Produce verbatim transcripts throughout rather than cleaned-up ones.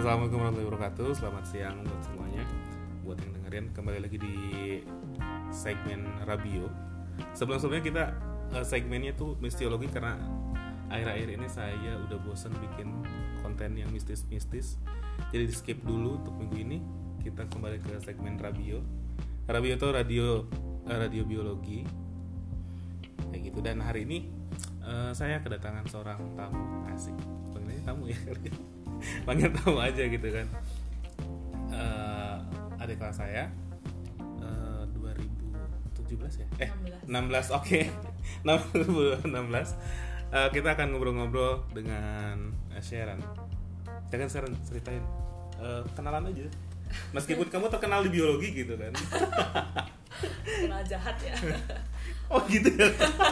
Assalamualaikum warahmatullahi wabarakatuh. Selamat siang buat semuanya. Buat yang dengerin, kembali lagi di segmen Rabio. Sebelum-sebelumnya kita uh, segmennya tuh mistiologi, karena akhir-akhir ini saya udah bosan bikin konten yang mistis-mistis. Jadi di skip dulu untuk minggu ini. Kita kembali ke segmen Rabio. Rabio itu radio uh, radio biologi. Kayak gitu. Dan hari ini uh, saya kedatangan seorang tamu. Asik. Panggilnya tamu ya. Panggil tamu aja gitu kan. uh, Adik kelas saya uh, dua ribu tujuh belas ya? Eh enam belas, oke okay. dua ribu enam belas. uh, Kita akan ngobrol-ngobrol dengan uh, Sharon. Jangan Sharon, ceritain uh, kenalan aja. Meskipun kamu terkenal di biologi gitu kan. Kenal jahat ya. Oh gitu ya.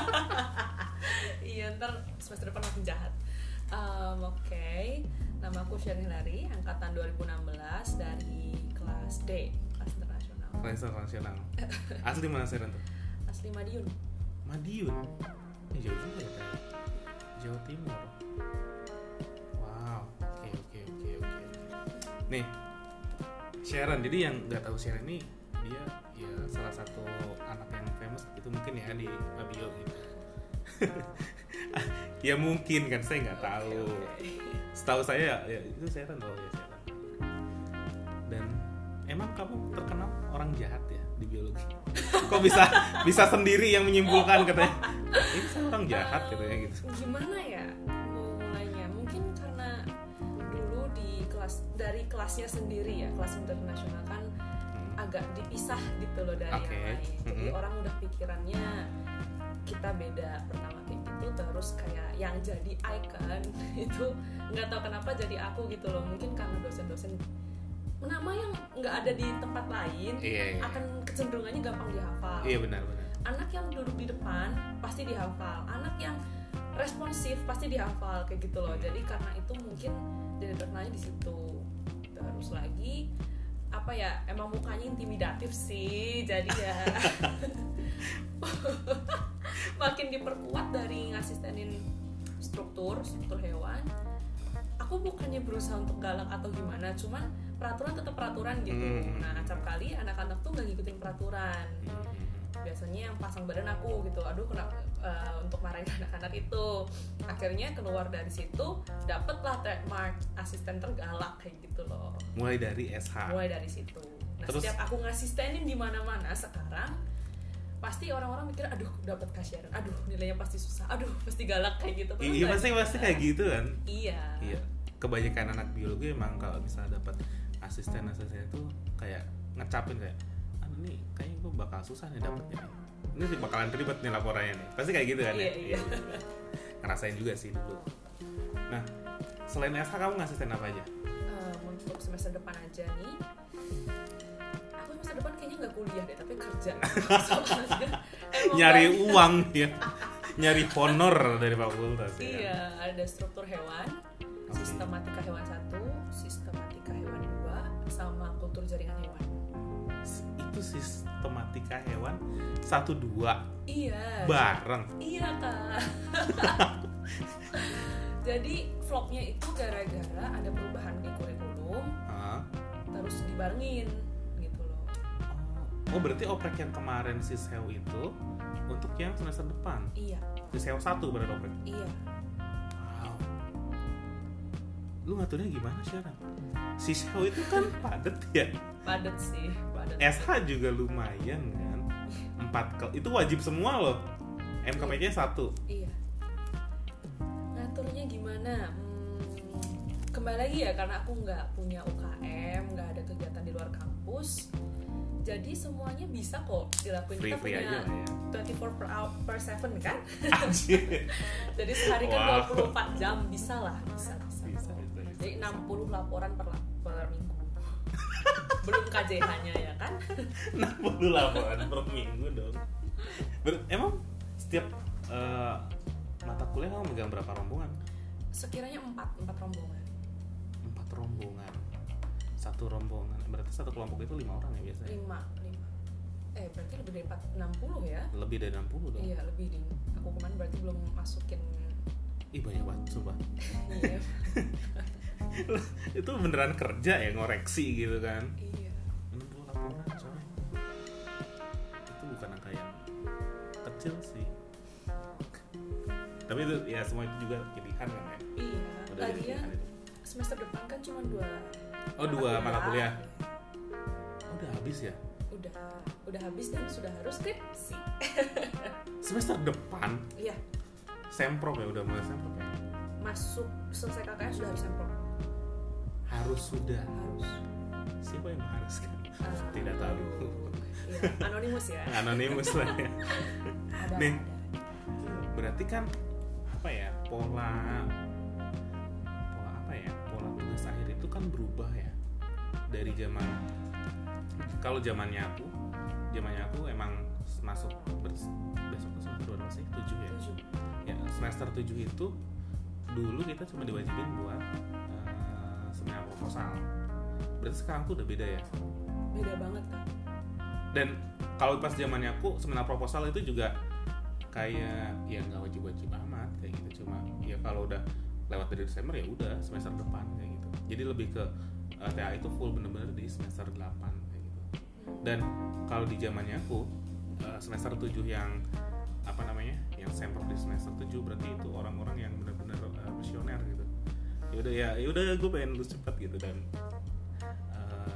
Iya, ntar semester depan makin jahat. um, Oke okay. Nama aku Sharon Hilary, angkatan dua ribu enam belas dari kelas D, kelas internasional. Kelas internasional. Asli mana Sharon tuh? Asli Madiun. Madiun? Ini jauh juga ya kayak Jawa Timur. Wow, oke oke oke oke. Nih, Sharon, jadi yang nggak tahu Sharon ini, dia ya salah satu anak yang famous itu mungkin ya di Mabio gitu. Ya mungkin kan, saya nggak tahu. Okay, okay. Setahu saya ya itu Sharon, oh ya Sharon. Dan emang kamu terkenal orang jahat ya di biologi? Kok bisa bisa sendiri yang menyimpulkan katanya ini saya orang jahat katanya gitu? Gimana ya mau mulainya? Mungkin karena dulu di kelas, dari kelasnya sendiri ya, kelas internasional kan hmm. agak dipisah gitu loh dari okay. yang lain. Jadi hmm. orang udah pikirannya kita beda pertama kayak gitu, terus kayak yang jadi icon itu nggak tahu kenapa jadi aku gitu loh. Mungkin karena dosen-dosen nama yang nggak ada di tempat lain iya, iya. akan kecenderungannya gampang dihafal. Iya benar-benar. Anak yang duduk di depan pasti dihafal, anak yang responsif pasti dihafal kayak gitu loh. Jadi karena itu mungkin jadi terkenalnya di situ. Terus lagi apa ya, emang mukanya intimidatif sih, jadi ya makin diperkuat dari ngasistenin struktur struktur hewan. Aku bukannya berusaha untuk galak atau gimana, cuman peraturan tetap peraturan gitu. Hmm. Nah, acap kali anak-anak tuh nggak ngikutin peraturan. Biasanya yang pasang badan aku gitu, aduh kena uh, untuk marahin anak-anak itu. Akhirnya keluar dari situ, dapetlah trademark asisten tergalak kayak gitu loh. Mulai dari S H. Mulai dari situ. Nah, terus, setiap aku ngasistenin di mana-mana sekarang, pasti orang-orang mikir, aduh dapat kasyaran, aduh nilainya pasti susah, aduh pasti galak kayak gitu. Iya pasti pasti kayak gitu kan. Iya. Iya. Kebanyakan anak biologi emang kalau misalnya dapat asisten-asisten itu kayak ngecapin kayak, aduh nih kayaknya gue bakal susah nih dapetnya nih. Ini sih bakalan ribet nih laporannya nih. Pasti kayak gitu kan iya, ya. Iya. Ngerasain juga sih dulu. Nah, selain S H kamu ngasisten apa aja? Uh, untuk semester depan aja nih. Aku semester depan kayaknya nggak kuliah deh, tapi kerja. Nyari uang ya. Nyari honor dari fakultas. Iya, ya. Ada struktur hewan, sistematika hewan satu, sistematika hewan dua, sama kultur jaringan hewan. Itu sistematika hewan satu dua. Iya. Bareng. Iya kak. Jadi flopnya itu gara-gara ada perubahan di kurikulum, huh? Terus dibarengin gitu loh. Oh, berarti oprek yang kemarin Sisheu itu untuk yang semester depan? Iya. Sisheu satu berarti oprek? Iya. Wow. Lu ngaturnya gimana Sharon? Sisheu itu kan padet ya? Padet sih, padet. S H juga lumayan kan? Empat kel- itu wajib semua loh. M K P C satu. Iya. Ngaturnya gimana? Hmm, kembali lagi ya, karena aku nggak punya U K M, nggak ada kegiatan di luar kampus. Jadi semuanya bisa kok dilakuin. Free, kita free punya aja ya. dua puluh empat per hour per tujuh kan? Anjir. Jadi sehari kan wow. dua puluh empat jam, bisa lah, bisa bisa. bisa, bisa, bisa Jadi enam puluh laporan per, per minggu. Belum K J H-nya ya kan? enam puluh laporan per minggu dong. Ber- emang setiap uh, mata kuliah kamu megang berapa rombongan? Sekiranya empat, empat rombongan. Empat rombongan. Satu rombongan. Berarti satu kelompok itu lima orang ya biasanya? Lima, lima. Eh berarti lebih dari empat, enam puluh ya? Lebih dari enam puluh dong. Iya lebih ding. Aku kemarin berarti belum masukin. Ih banyak banget, sumpah. Iya. Itu beneran kerja ya, ngoreksi gitu kan. Iya. enam puluh laporan coy. Itu bukan angka yang kecil sih. Tapi itu ya semua itu juga pilihan kan ya. Iya. Udah jadi Lagian pilihan itu. semester depan kan cuma dua. Oh, dua mata kuliah. Oh, udah habis ya? Udah, udah habis dan sudah harus skripsi. Semester depan? Iya. Semprok ya, udah mulai semprok ya? Masuk selesai K K S sudah harus semprok. Harus sudah. Harus. Siapa yang mengharuskan? Uh, Tidak tahu. Iya, anonimus ya. Anonimus lah ya. Ada, Nih, ada. berarti kan apa ya, pola pola apa ya, pola tugas akhir itu kan berubah ya dari zaman, kalau zamannya aku zamannya aku emang masuk ber, besok tuh semester berapa sih? tujuh ya? Tujuh. Ya, semester tujuh itu dulu kita cuma diwajibin buat uh, seminar proposal. Berarti sekarang tuh udah beda ya? Beda banget kan. Dan kalau pas zamannya aku seminar proposal itu juga kayak ya nggak wajib-wajib amat kayak gitu, cuma ya kalau udah lewat dari Desember ya udah semester depan kayak gitu. Jadi lebih ke uh, T A itu full bener-bener di semester delapan kayak gitu. Dan kalau di zamannya aku uh, semester tujuh yang apa namanya, yang semprot di semester tujuh, berarti itu orang-orang yang benar-benar uh, visioner gitu. Ya udah ya, ya udah gue pengen lulus cepat gitu. Dan uh,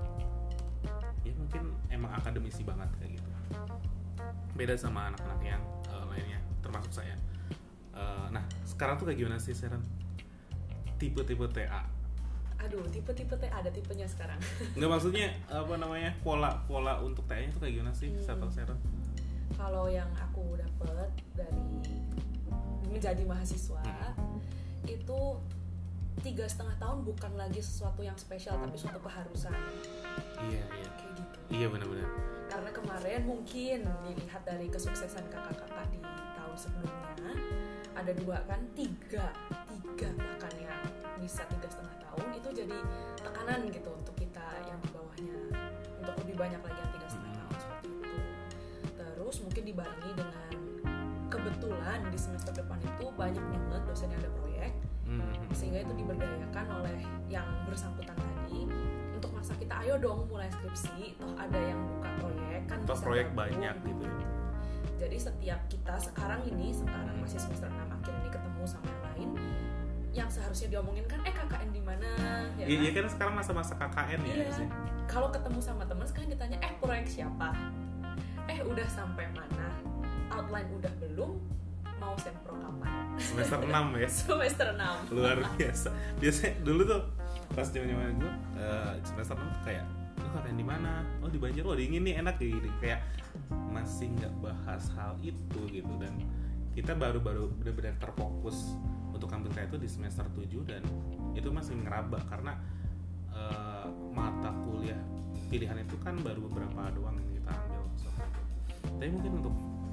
ya mungkin emang akademisi banget kayak gitu. Beda sama anak-anak yang uh, lainnya, termasuk saya. Uh, nah sekarang tuh kayak gimana sih Sharon? Tipe-tipe T A? Aduh, tipe-tipe T A ada tipenya sekarang. Nggak, maksudnya apa namanya, pola-pola untuk T A-nya tuh kayak gimana sih, Hmm. Sharon? Kalau yang aku dapet dari menjadi mahasiswa Hmm. itu tiga setengah tahun bukan lagi sesuatu yang spesial tapi suatu keharusan. Iya, iya. Kayak gitu. Iya benar-benar. Karena kemarin mungkin dilihat dari kesuksesan kakak-kakak di tahun sebelumnya, ada dua kan, tiga, tiga bahkan yang bisa tiga setengah tahun, itu jadi tekanan gitu untuk kita yang di bawahnya, untuk lebih banyak lagi yang tiga setengah tahun seperti itu. Terus mungkin dibarengi dengan kebetulan di semester depan itu banyak banget dosen yang ada proyek, Hmm. sehingga itu diberdayakan oleh yang bersangkutan tadi untuk maksa kita, ayo dong mulai skripsi, toh ada yang buka proyek kan, Toh bisa proyek gabung. banyak gitu ya. Jadi setiap kita sekarang ini, sekarang Hmm. masih semester enam akhir ini ketemu sama yang lain, yang seharusnya diomongin kan, eh K K N di mana ya kan? Iya kan sekarang masa-masa K K N ya Iya. sih. Kalau ketemu sama teman sekarang ditanya, eh proyek siapa? Eh udah sampai mana? Outline udah belum? Mau sempro kapan? Semester enam ya. Semester enam. Luar biasa. Biasanya dulu tuh pas zaman-zaman gue uh, semester enam tuh kayak, lu K K N di mana? Oh di Banjar, oh dingin nih, enak kayak gini. Kayak masih nggak bahas hal itu gitu. Dan kita baru-baru benar-benar terfokus untuk ambil T A itu di semester tujuh, dan itu masih ngeraba karena uh, mata kuliah pilihan itu kan baru beberapa doang yang kita ambil. So, tapi mungkin untuk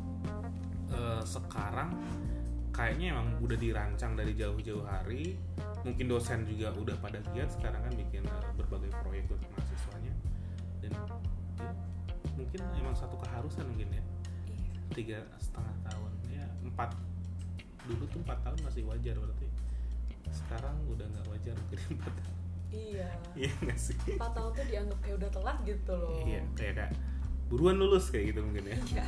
uh, sekarang kayaknya emang udah dirancang dari jauh-jauh hari. Mungkin dosen juga udah pada giat sekarang kan bikin uh, berbagai proyek untuk mahasiswanya. Dan ya, mungkin emang satu keharusan mungkin ya. Iya. Tiga setengah tahun ya, empat dulu tuh empat tahun masih wajar, berarti sekarang udah nggak wajar mungkin empat tahun. Iya. Iya nggak sih? empat tahun tuh dianggap kayak udah telat gitu loh. Iya, kayak kayak buruan lulus kayak gitu mungkin ya. Iya.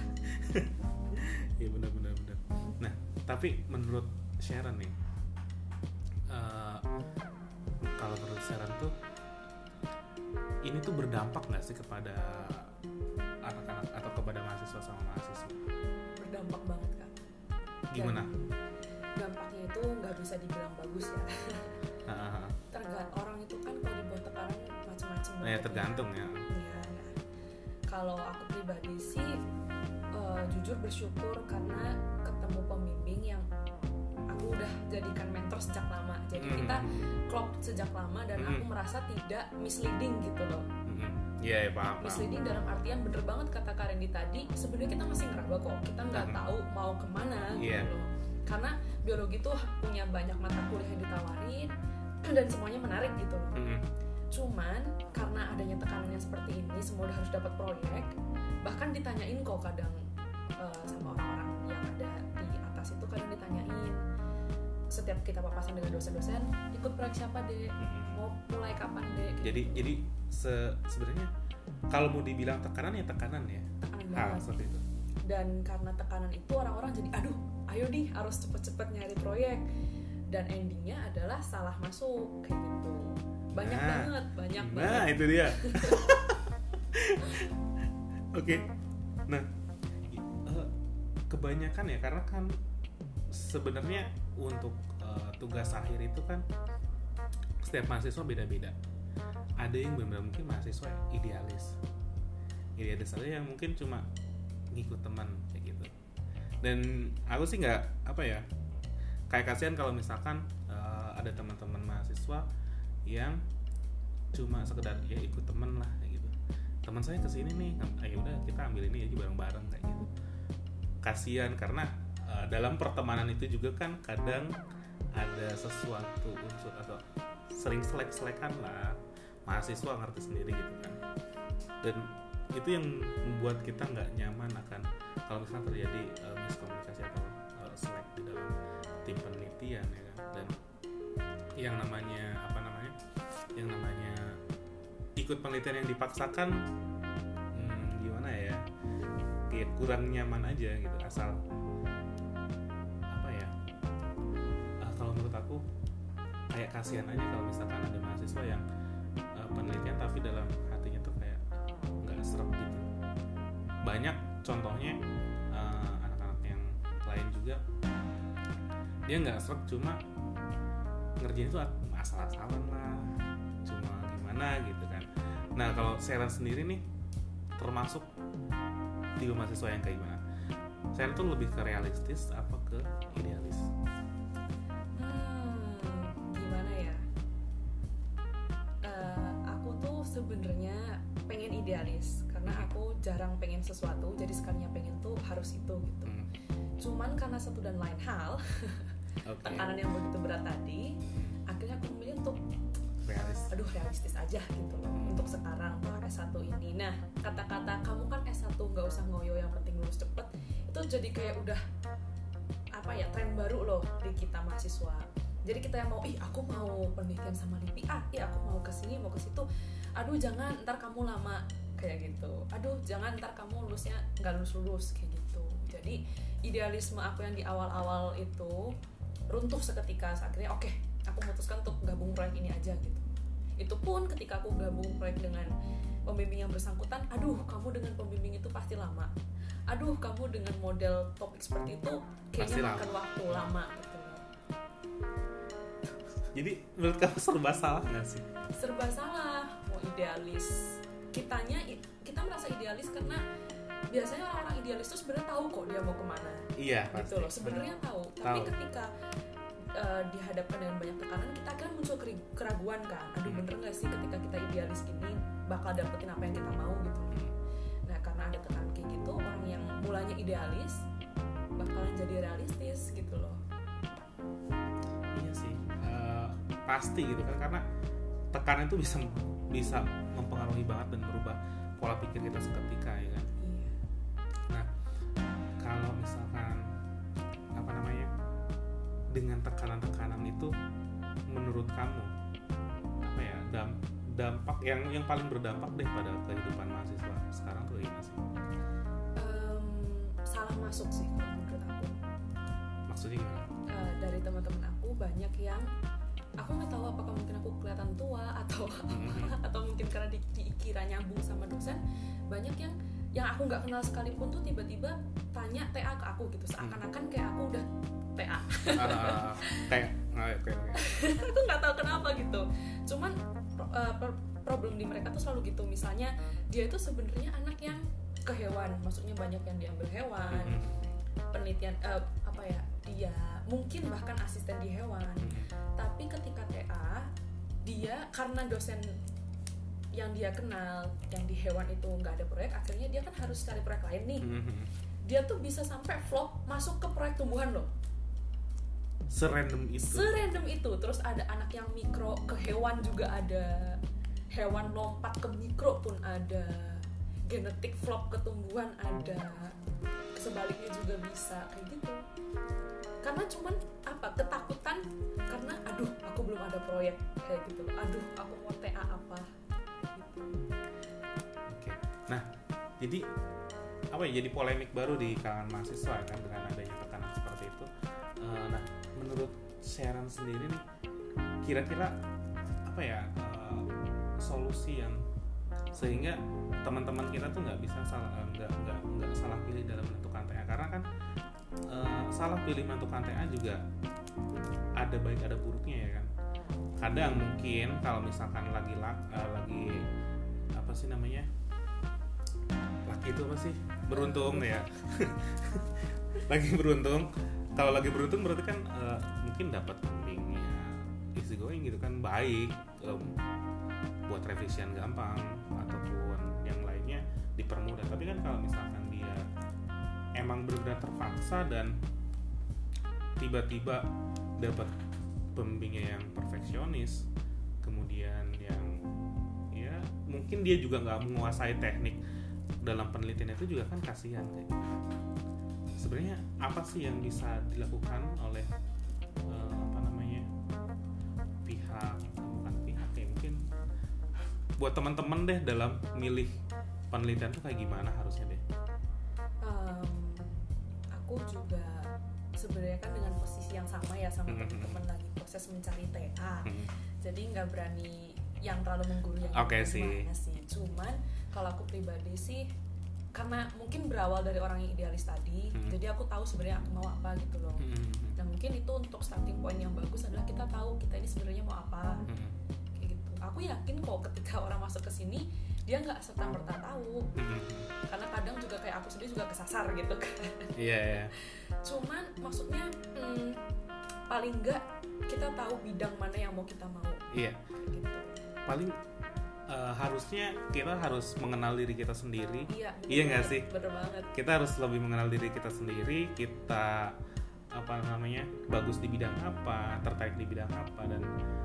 Iya benar-benar benar. Nah, tapi menurut Sharon nih, uh, kalau menurut Sharon tuh ini tuh berdampak nggak sih kepada anak-anak atau kepada mahasiswa sama mahasiswa? Berdampak banget kan. Gimana? Dan dampaknya itu nggak bisa dibilang bagus ya. Uh, Tergantung orang itu kan kalau dibuat tekanan macam-macam. nah, ya tergantung ya. Iya. Nah, kalau aku pribadi sih uh, jujur bersyukur karena ketemu pembimbing yang aku udah jadikan mentor sejak lama. Jadi Mm. kita klop sejak lama dan Mm. aku merasa tidak misleading gitu loh. Iya, ya, paham, paham. Misleading dalam artian bener banget kata Karendi tadi, sebenarnya kita masih ngeraba kok, kita nggak Mm. tahu mau kemana Iya. gitu loh. Karena biologi tuh punya banyak mata kuliah yang ditawarin dan semuanya menarik gitu loh. Mm. Cuman karena adanya tekanan yang seperti ini, semua udah harus dapat proyek, bahkan ditanyain kok kadang uh, sama orang-orang yang ada di atas itu, kadang ditanyain setiap kita papasan dengan dosen-dosen, ikut proyek siapa deh, Mm-mm. mau mulai kapan deh. Gitu. Jadi jadi se- sebenarnya kalau mau dibilang tekanan ya tekanan ya. Tekanan Hal banget. seperti itu. Dan karena tekanan itu orang-orang jadi aduh, ayo nih harus cepet-cepet nyari proyek. Dan endingnya adalah salah masuk kayak gitu. Banyak Nah, banget, banyak Nah, banget. itu dia. Oke. Nah, eh, kebanyakan ya karena kan sebenarnya untuk eh, tugas akhir itu kan setiap mahasiswa beda-beda. Ada yang benar-benar mungkin mahasiswa idealis. Idealis ada yang mungkin cuma ngikut teman kayak gitu. Dan aku sih nggak apa ya, kayak kasihan kalau misalkan eh, ada teman-teman mahasiswa yang cuma sekedar ya ikut temen lah kayak gitu. Teman saya kesini nih, ayo udah kita ambil ini aja bareng-bareng kayak gitu. Kasihan karena uh, dalam pertemanan itu juga kan kadang ada sesuatu unsur atau sering selek-selekan lah. Mahasiswa ngerti sendiri gitu kan. Dan itu yang membuat kita nggak nyaman akan kalau misalnya terjadi uh, miskomunikasi atau uh, selek di dalam tim penelitian ya kan. Dan yang namanya apa namanya yang namanya ikut penelitian yang dipaksakan hmm, gimana ya kayak kurang nyaman aja gitu asal apa ya uh, kalau menurut aku kayak kasihan aja kalau misalkan ada mahasiswa yang uh, penelitian tapi dalam hatinya tuh kayak nggak serap gitu. Banyak contohnya uh, anak-anak yang lain juga dia nggak serap cuma ngerjain itu asal-asalan lah, cuma gimana gitu kan. Nah kalau Sharon sendiri nih termasuk tipe mahasiswa yang kayak gimana? Sharon tuh lebih ke realistis apa ke idealis? Hmm, gimana ya? Uh, aku tuh sebenarnya pengen idealis karena aku jarang pengen sesuatu, jadi sekalinya pengen tuh harus itu gitu. Hmm. Cuman karena satu dan lain hal, Okay. tekanan yang begitu berat tadi, akhirnya aku memilih untuk Realis. aduh realistis aja gitu loh untuk sekarang tuh S satu ini. Nah kata-kata kamu kan S satu nggak usah ngoyo yang penting lulus cepet itu jadi kayak udah apa ya tren baru loh di kita mahasiswa. Jadi kita yang mau ih aku mau penelitian sama LIPI ah, ih aku mau kesini mau ke situ. Aduh jangan ntar kamu lama kayak gitu. Aduh jangan ntar kamu lulusnya nggak lulus lulus kayak gitu. Jadi idealisme aku yang di awal-awal itu runtuh seketika. Akhirnya oke okay, aku memutuskan untuk gabung proyek ini aja gitu. Itu pun ketika aku gabung proyek dengan pembimbing yang bersangkutan, aduh kamu dengan pembimbing itu pasti lama. Aduh kamu dengan model topik seperti itu kayaknya makan waktu lama gitu. Jadi menurut kamu serba salah nggak sih? Serba salah, mau idealis. Kitanya kita merasa idealis karena biasanya orang-orang idealis itu sebenarnya tahu kok dia mau kemana. Iya pasti. Gitu loh, sebenarnya tahu. Tapi Tahu. ketika uh, dihadapkan dengan banyak tekanan, kita akan muncul keraguan kan. Aduh Hmm. bener nggak sih ketika kita idealis ini bakal dapetin apa yang kita mau gitu. Nah karena ada tekanan kayak gitu, orang yang mulanya idealis bakalan jadi realistis gitu loh. Iya sih, uh, pasti gitu kan karena tekanan itu bisa bisa mempengaruhi banget dan merubah pola pikir kita seketika ya kan. Iya. Nah, kalau misalkan apa namanya dengan tekanan-tekanan itu, menurut kamu apa ya dam- dampak yang yang paling berdampak deh pada kehidupan mahasiswa sekarang tuh gimana sih? Um, salah masuk sih kalau menurut aku. Maksudnya gimana? Uh, dari teman-teman aku banyak yang aku nggak tahu apakah mungkin aku kelihatan tua atau Mm-hmm. atau mungkin karena di, dikira nyambung sama dosen, banyak yang yang aku nggak kenal sekalipun tuh tiba-tiba tanya T A ke aku gitu, seakan-akan kayak aku udah T A. uh, kayak kayak kayak Aku nggak tahu kenapa gitu. Cuman uh, per- problem di mereka tuh selalu gitu. Misalnya dia itu sebenarnya anak yang ke hewan, maksudnya banyak yang diambil hewan, Mm-hmm. penelitian uh, apa ya, dia mungkin bahkan asisten di hewan. Mm-hmm. Tapi ketika T A, dia karena dosen yang dia kenal yang di hewan itu nggak ada proyek, akhirnya dia kan harus cari proyek lain nih. Mm-hmm. Dia tuh bisa sampai flop masuk ke proyek tumbuhan loh. Serandom itu. Serandom itu. Terus ada anak yang mikro ke hewan juga ada, hewan lompat ke mikro pun ada, genetik flop ke tumbuhan ada, sebaliknya juga bisa kayak gitu. Karena cuman apa apa ketakutan karena aduh aku belum ada proyek kayak gitu, aduh aku mau T A apa gitu. Oke, nah jadi apa ya, jadi polemik baru di kalangan mahasiswa kan dengan adanya tekanan seperti itu. Uh, nah menurut Sharon sendiri nih, kira-kira apa ya uh, solusi yang sehingga teman-teman kita tuh nggak bisa salah nggak nggak nggak salah pilih dalam menentukan T A, karena kan uh, salah pilih menentukan T A juga ada baik ada buruknya ya kan. Kadang mungkin kalau misalkan lagi uh, lagi apa sih namanya, laki itu apa sih, beruntung ya lagi beruntung, kalau lagi beruntung berarti kan uh, mungkin dapat pembimbingnya easy going gitu kan, baik um, buat revision gampang ataupun yang lainnya dipermudah. Tapi kan kalau misalkan dia emang benar-benar terpaksa dan tiba-tiba dapat pembimbingnya yang perfeksionis, kemudian yang ya mungkin dia juga nggak menguasai teknik dalam penelitian itu, juga kan kasihan kayak gitu. Sebenarnya apa sih yang bisa dilakukan oleh uh, apa namanya pihak bukan pihak ya mungkin buat teman-teman deh dalam milih penelitian tuh kayak gimana harusnya deh? Um, aku juga sebenarnya kan dengan posisi yang sama ya sama mm-hmm. teman-teman lagi proses mencari T A, mm-hmm. jadi nggak berani yang terlalu menggurui yang okay, gimana sih. Cuman kalau aku pribadi sih karena mungkin berawal dari orang yang idealis tadi, mm-hmm. jadi aku tahu sebenarnya aku mau apa gitu loh. Mm-hmm. Nah mungkin itu untuk starting point yang bagus adalah kita tahu kita ini sebenarnya mau apa. Mm-hmm. Aku yakin kok ketika orang masuk ke sini dia nggak serta-merta tahu, mm-hmm. karena kadang juga kayak aku sendiri juga kesasar gitu kan. Iya. Yeah, yeah. Cuman maksudnya hmm, paling nggak kita tahu bidang mana yang mau kita mau. Iya. Yeah. Gitu. Paling uh, harusnya kita harus mengenal diri kita sendiri. Iya. Iya nggak sih? Bener banget. Kita harus lebih mengenal diri kita sendiri. Kita apa namanya bagus di bidang apa, tertarik di bidang apa, dan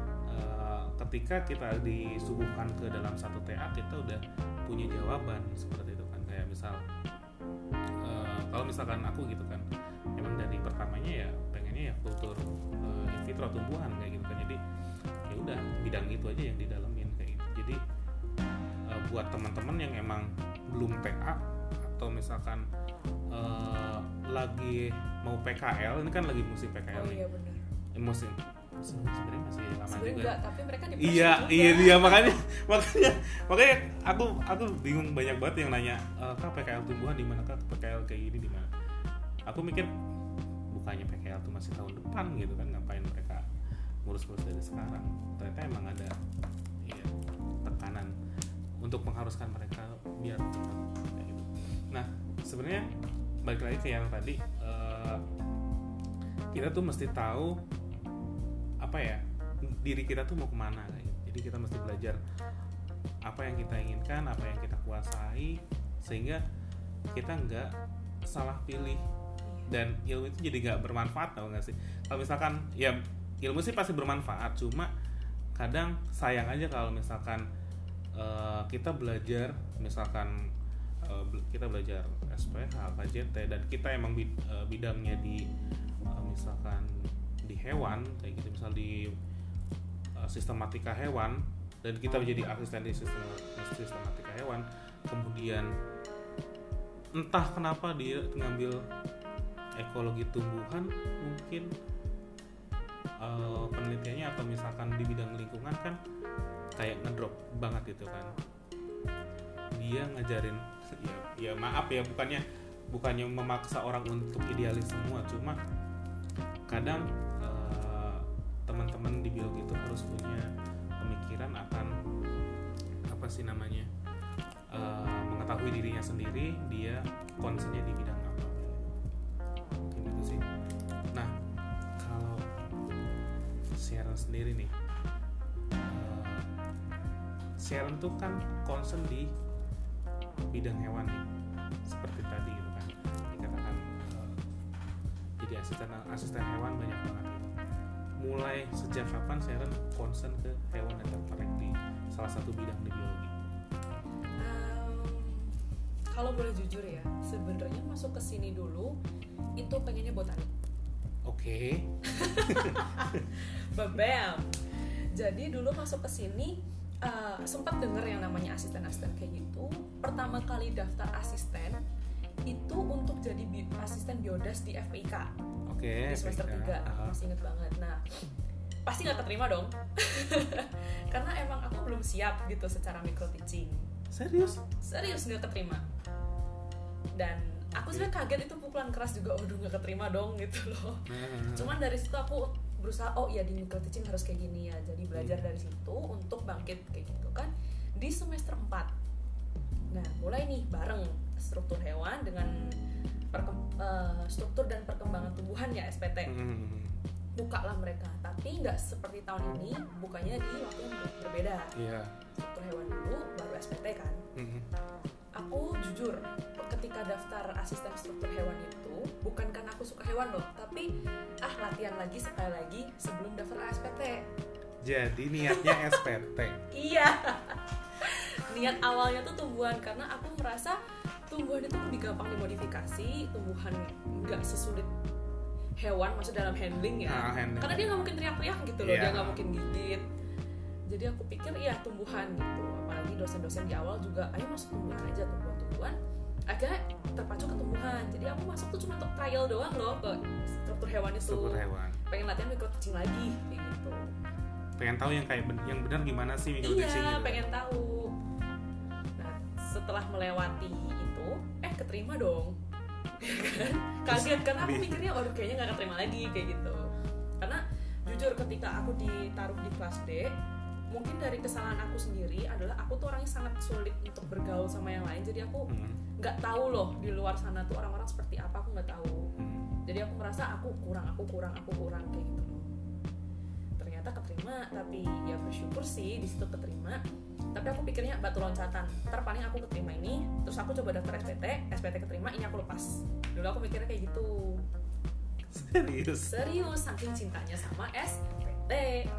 ketika kita disuguhkan ke dalam satu T A kita udah punya jawaban seperti itu kan. Kayak misal uh, kalau misalkan aku gitu kan, emang dari pertamanya ya pengennya ya kultur uh, in vitro tumbuhan kayak gitu kan, jadi ya udah bidang itu aja yang didalamin kayak gitu. Jadi uh, buat teman-teman yang emang belum T A atau misalkan uh, lagi mau P K L, ini kan lagi musim P K L oh, nih. Iya benar. Eh, musim sebenarnya masih lama sebenarnya juga. Enggak, tapi mereka di iya juga. iya iya makanya makanya makanya aku aku bingung, banyak banget yang nanya e, kak P K L tumbuhan di mana, kak P K L kayak gini di mana. Aku mikir bukannya P K L tuh masih tahun depan gitu kan, ngapain mereka ngurus-ngurus dari sekarang. Ternyata emang ada ya, tekanan untuk mengharuskan mereka biar cepat kayak gitu. Nah sebenarnya balik lagi ke yang tadi, uh, kita tuh mesti tahu apa ya diri kita tuh mau kemana gitu. Jadi kita mesti belajar apa yang kita inginkan, apa yang kita kuasai, sehingga kita nggak salah pilih dan ilmu itu jadi nggak bermanfaat, tau nggak sih? Kalau misalkan ya ilmu sih pasti bermanfaat, cuma kadang sayang aja kalau misalkan uh, kita belajar misalkan uh, kita belajar S P H, K J T dan kita emang bid, uh, bidangnya di uh, misalkan di hewan kayak gitu, misal di uh, sistematika hewan dan kita menjadi asisten di sistem, sistematika hewan, kemudian entah kenapa dia ngambil ekologi tumbuhan, mungkin uh, penelitiannya atau misalkan di bidang lingkungan kan kayak ngedrop banget gitu kan. Dia ngajarin ya, ya maaf ya bukannya bukannya memaksa orang untuk idealis semua, cuma kadang teman-teman di biologi itu harus punya pemikiran akan apa sih namanya uh, mengetahui dirinya sendiri, dia concernnya di bidang apa mungkin itu sih. Nah kalau Sharon sendiri nih, uh, Sharon tuh kan concern di bidang hewan nih, seperti tadi gitu kan dikatakan uh, jadi asisten asisten hewan banyak banget gitu. Mulai sejak kapan Sharon concern ke hewan dan tertarik di salah satu bidang di biologi? Um, kalau boleh jujur ya, sebenarnya masuk ke sini dulu itu pengennya botanik. Oke. Bam. Jadi dulu masuk ke sini uh, sempat denger yang namanya asisten-asisten kayak gitu. Pertama kali daftar asisten itu untuk jadi bi- asisten biodas di F P I K. Oke. Di semester F P I K. tiga, Uh-huh. masih inget banget. Nah, pasti nggak keterima dong. Karena emang aku belum siap gitu secara micro teaching. Serius? Serius nggak keterima. Dan aku sebenarnya kaget, itu pukulan keras juga. Waduh, nggak keterima dong gitu loh. Uh-huh. Cuman dari situ aku berusaha, oh iya di micro teaching harus kayak gini ya. Jadi belajar Hmm. dari situ untuk bangkit kayak gitu kan. Di semester empat. Nah, mulai nih bareng struktur hewan dengan perkem- uh, struktur dan perkembangan tumbuhan ya S P T. Hmm. Buka lah mereka, tapi nggak seperti tahun ini, bukanya di waktu yang ber- berbeda. Iya. Struktur hewan dulu, baru S P T kan. Hmm. Aku jujur, ketika daftar asisten struktur hewan itu, bukan karena aku suka hewan loh, tapi ah latihan lagi sekali lagi sebelum daftar S P T. Jadi niatnya S P T. Iya. Niat awalnya tuh tumbuhan, karena aku merasa tumbuhan itu lebih gampang dimodifikasi, tumbuhan nggak sesulit hewan, maksud dalam handling ya. Nah, handling. Karena dia nggak mungkin teriak-teriak gitu loh, Yeah. dia nggak mungkin gigit. Jadi aku pikir iya tumbuhan gitu. Apalagi dosen-dosen di awal juga, ayo masuk tumbuhan aja, tumbuhan-tumbuhan. Akhirnya terpacu ke tumbuhan. Jadi aku masuk tuh cuma untuk trial doang loh ke struktur hewan itu. Struktur hewan. Pengen latihan micro teaching lagi kayak gitu. Pengen tahu yang kayak ben- yang benar gimana sih micro teaching Iya, gitu. pengen tahu. Nah, setelah melewati itu, eh keterima dong. Kan? Kaget kan, aku mikirnya waduh kayaknya nggak keterima lagi kayak gitu. Karena jujur ketika aku ditaruh di kelas D, mungkin dari kesalahan aku sendiri adalah aku tuh orangnya sangat sulit untuk bergaul sama yang lain. Jadi aku nggak Hmm. tahu loh di luar sana tuh orang-orang seperti apa, aku nggak tahu. Hmm. Jadi aku merasa aku kurang, aku kurang, aku kurang kayak gitu loh. Ternyata keterima, tapi ya bersyukur sih di situ keterima. Tapi aku pikirnya batu loncatan. Ntar paling aku keterima ini, terus aku coba daftar S P T, S P T keterima, ini aku lepas. Dulu aku mikirnya kayak gitu. Serius. Serius, saking cintanya sama S P T.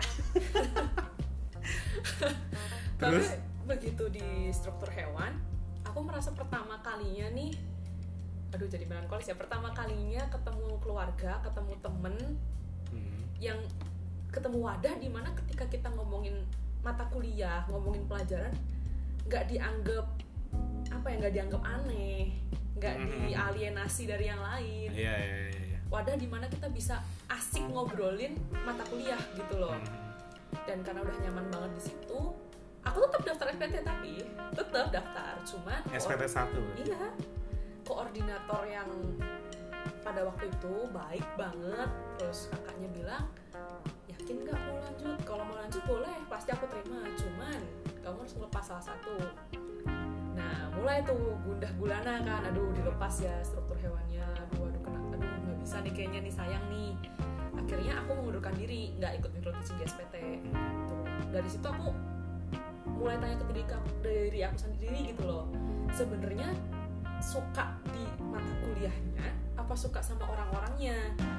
Tapi Terus? begitu di struktur hewan, aku merasa pertama kalinya nih, aduh jadi melankolis ya, pertama kalinya ketemu keluarga, ketemu temen, Hmm. yang ketemu wadah di mana ketika kita ngomongin mata kuliah, ngomongin pelajaran, nggak dianggap apa ya, nggak dianggap aneh, nggak Hmm. dialienasi dari yang lain. Iya, iya, iya, iya. Wadah di mana kita bisa asik ngobrolin mata kuliah gitu loh. Hmm. Dan karena udah nyaman banget di situ, aku tetap daftar S P T, tapi tetap daftar, cuman S P T satu. iya, koordinator yang pada waktu itu baik banget. Terus kakaknya bilang, yakin nggak mau lanjut? Kalau mau lanjut boleh, pasti aku terima. Cuman kamu harus melepas salah satu. Nah, mulai tuh gundah gulana kan. Aduh, dilepas ya struktur hewannya. Aduh, aduh, kena, aduh nggak bisa nih kayaknya nih, sayang nih. Akhirnya aku mengundurkan diri, nggak ikut micro teaching di S P T. Tuh. Dari situ aku mulai tanya ke diri, dari aku sendiri gitu loh. Sebenarnya suka di mata kuliahnya apa suka sama orang-orangnya?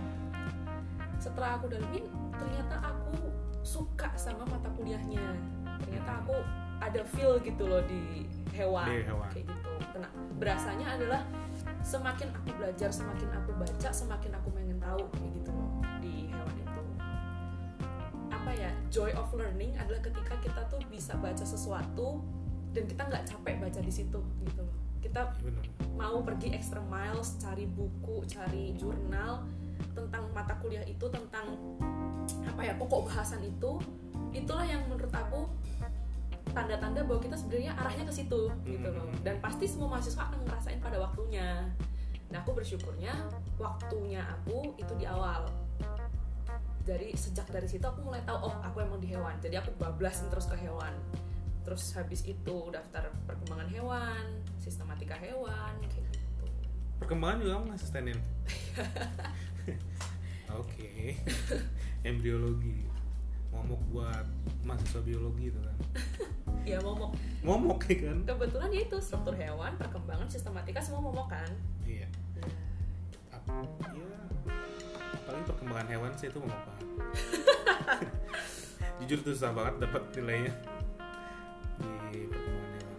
Setelah aku dalamin, ternyata aku suka sama mata kuliahnya. Ternyata aku ada feel gitu loh di hewan, Di hewan. kayak gitu. Nah, berasanya adalah semakin aku belajar, semakin aku baca, semakin aku pengen tahu kayak gitu loh di hewan itu. Apa ya, joy of learning adalah ketika kita tuh bisa baca sesuatu dan kita nggak capek baca di situ gitu loh. Kita Benar. mau pergi extra miles, cari buku, cari jurnal tentang mata kuliah itu, tentang apa ya, pokok bahasan itu. Itulah yang menurut aku tanda-tanda bahwa kita sebenarnya arahnya ke situ gitu loh. Dan pasti semua mahasiswa akan ngerasain pada waktunya. Nah, aku bersyukurnya waktunya aku itu di awal. Jadi sejak dari situ aku mulai tahu, oh aku emang di hewan. Jadi aku bablasin terus ke hewan. Terus habis itu daftar perkembangan hewan, sistematika hewan, kayak gitu. Perkembangan juga kamu asistenin. Oke. Embriologi. Momok buat mahasiswa biologi itu kan. Ya momok. Momok ya kan? Kebetulan ya itu struktur hewan, perkembangan, sistematika semua momok kan. Iya. Nah, Ap- Iya. Apalagi perkembangan hewan sih itu momok banget. Jujur tuh susah banget dapat nilainya di perkembangan hewan.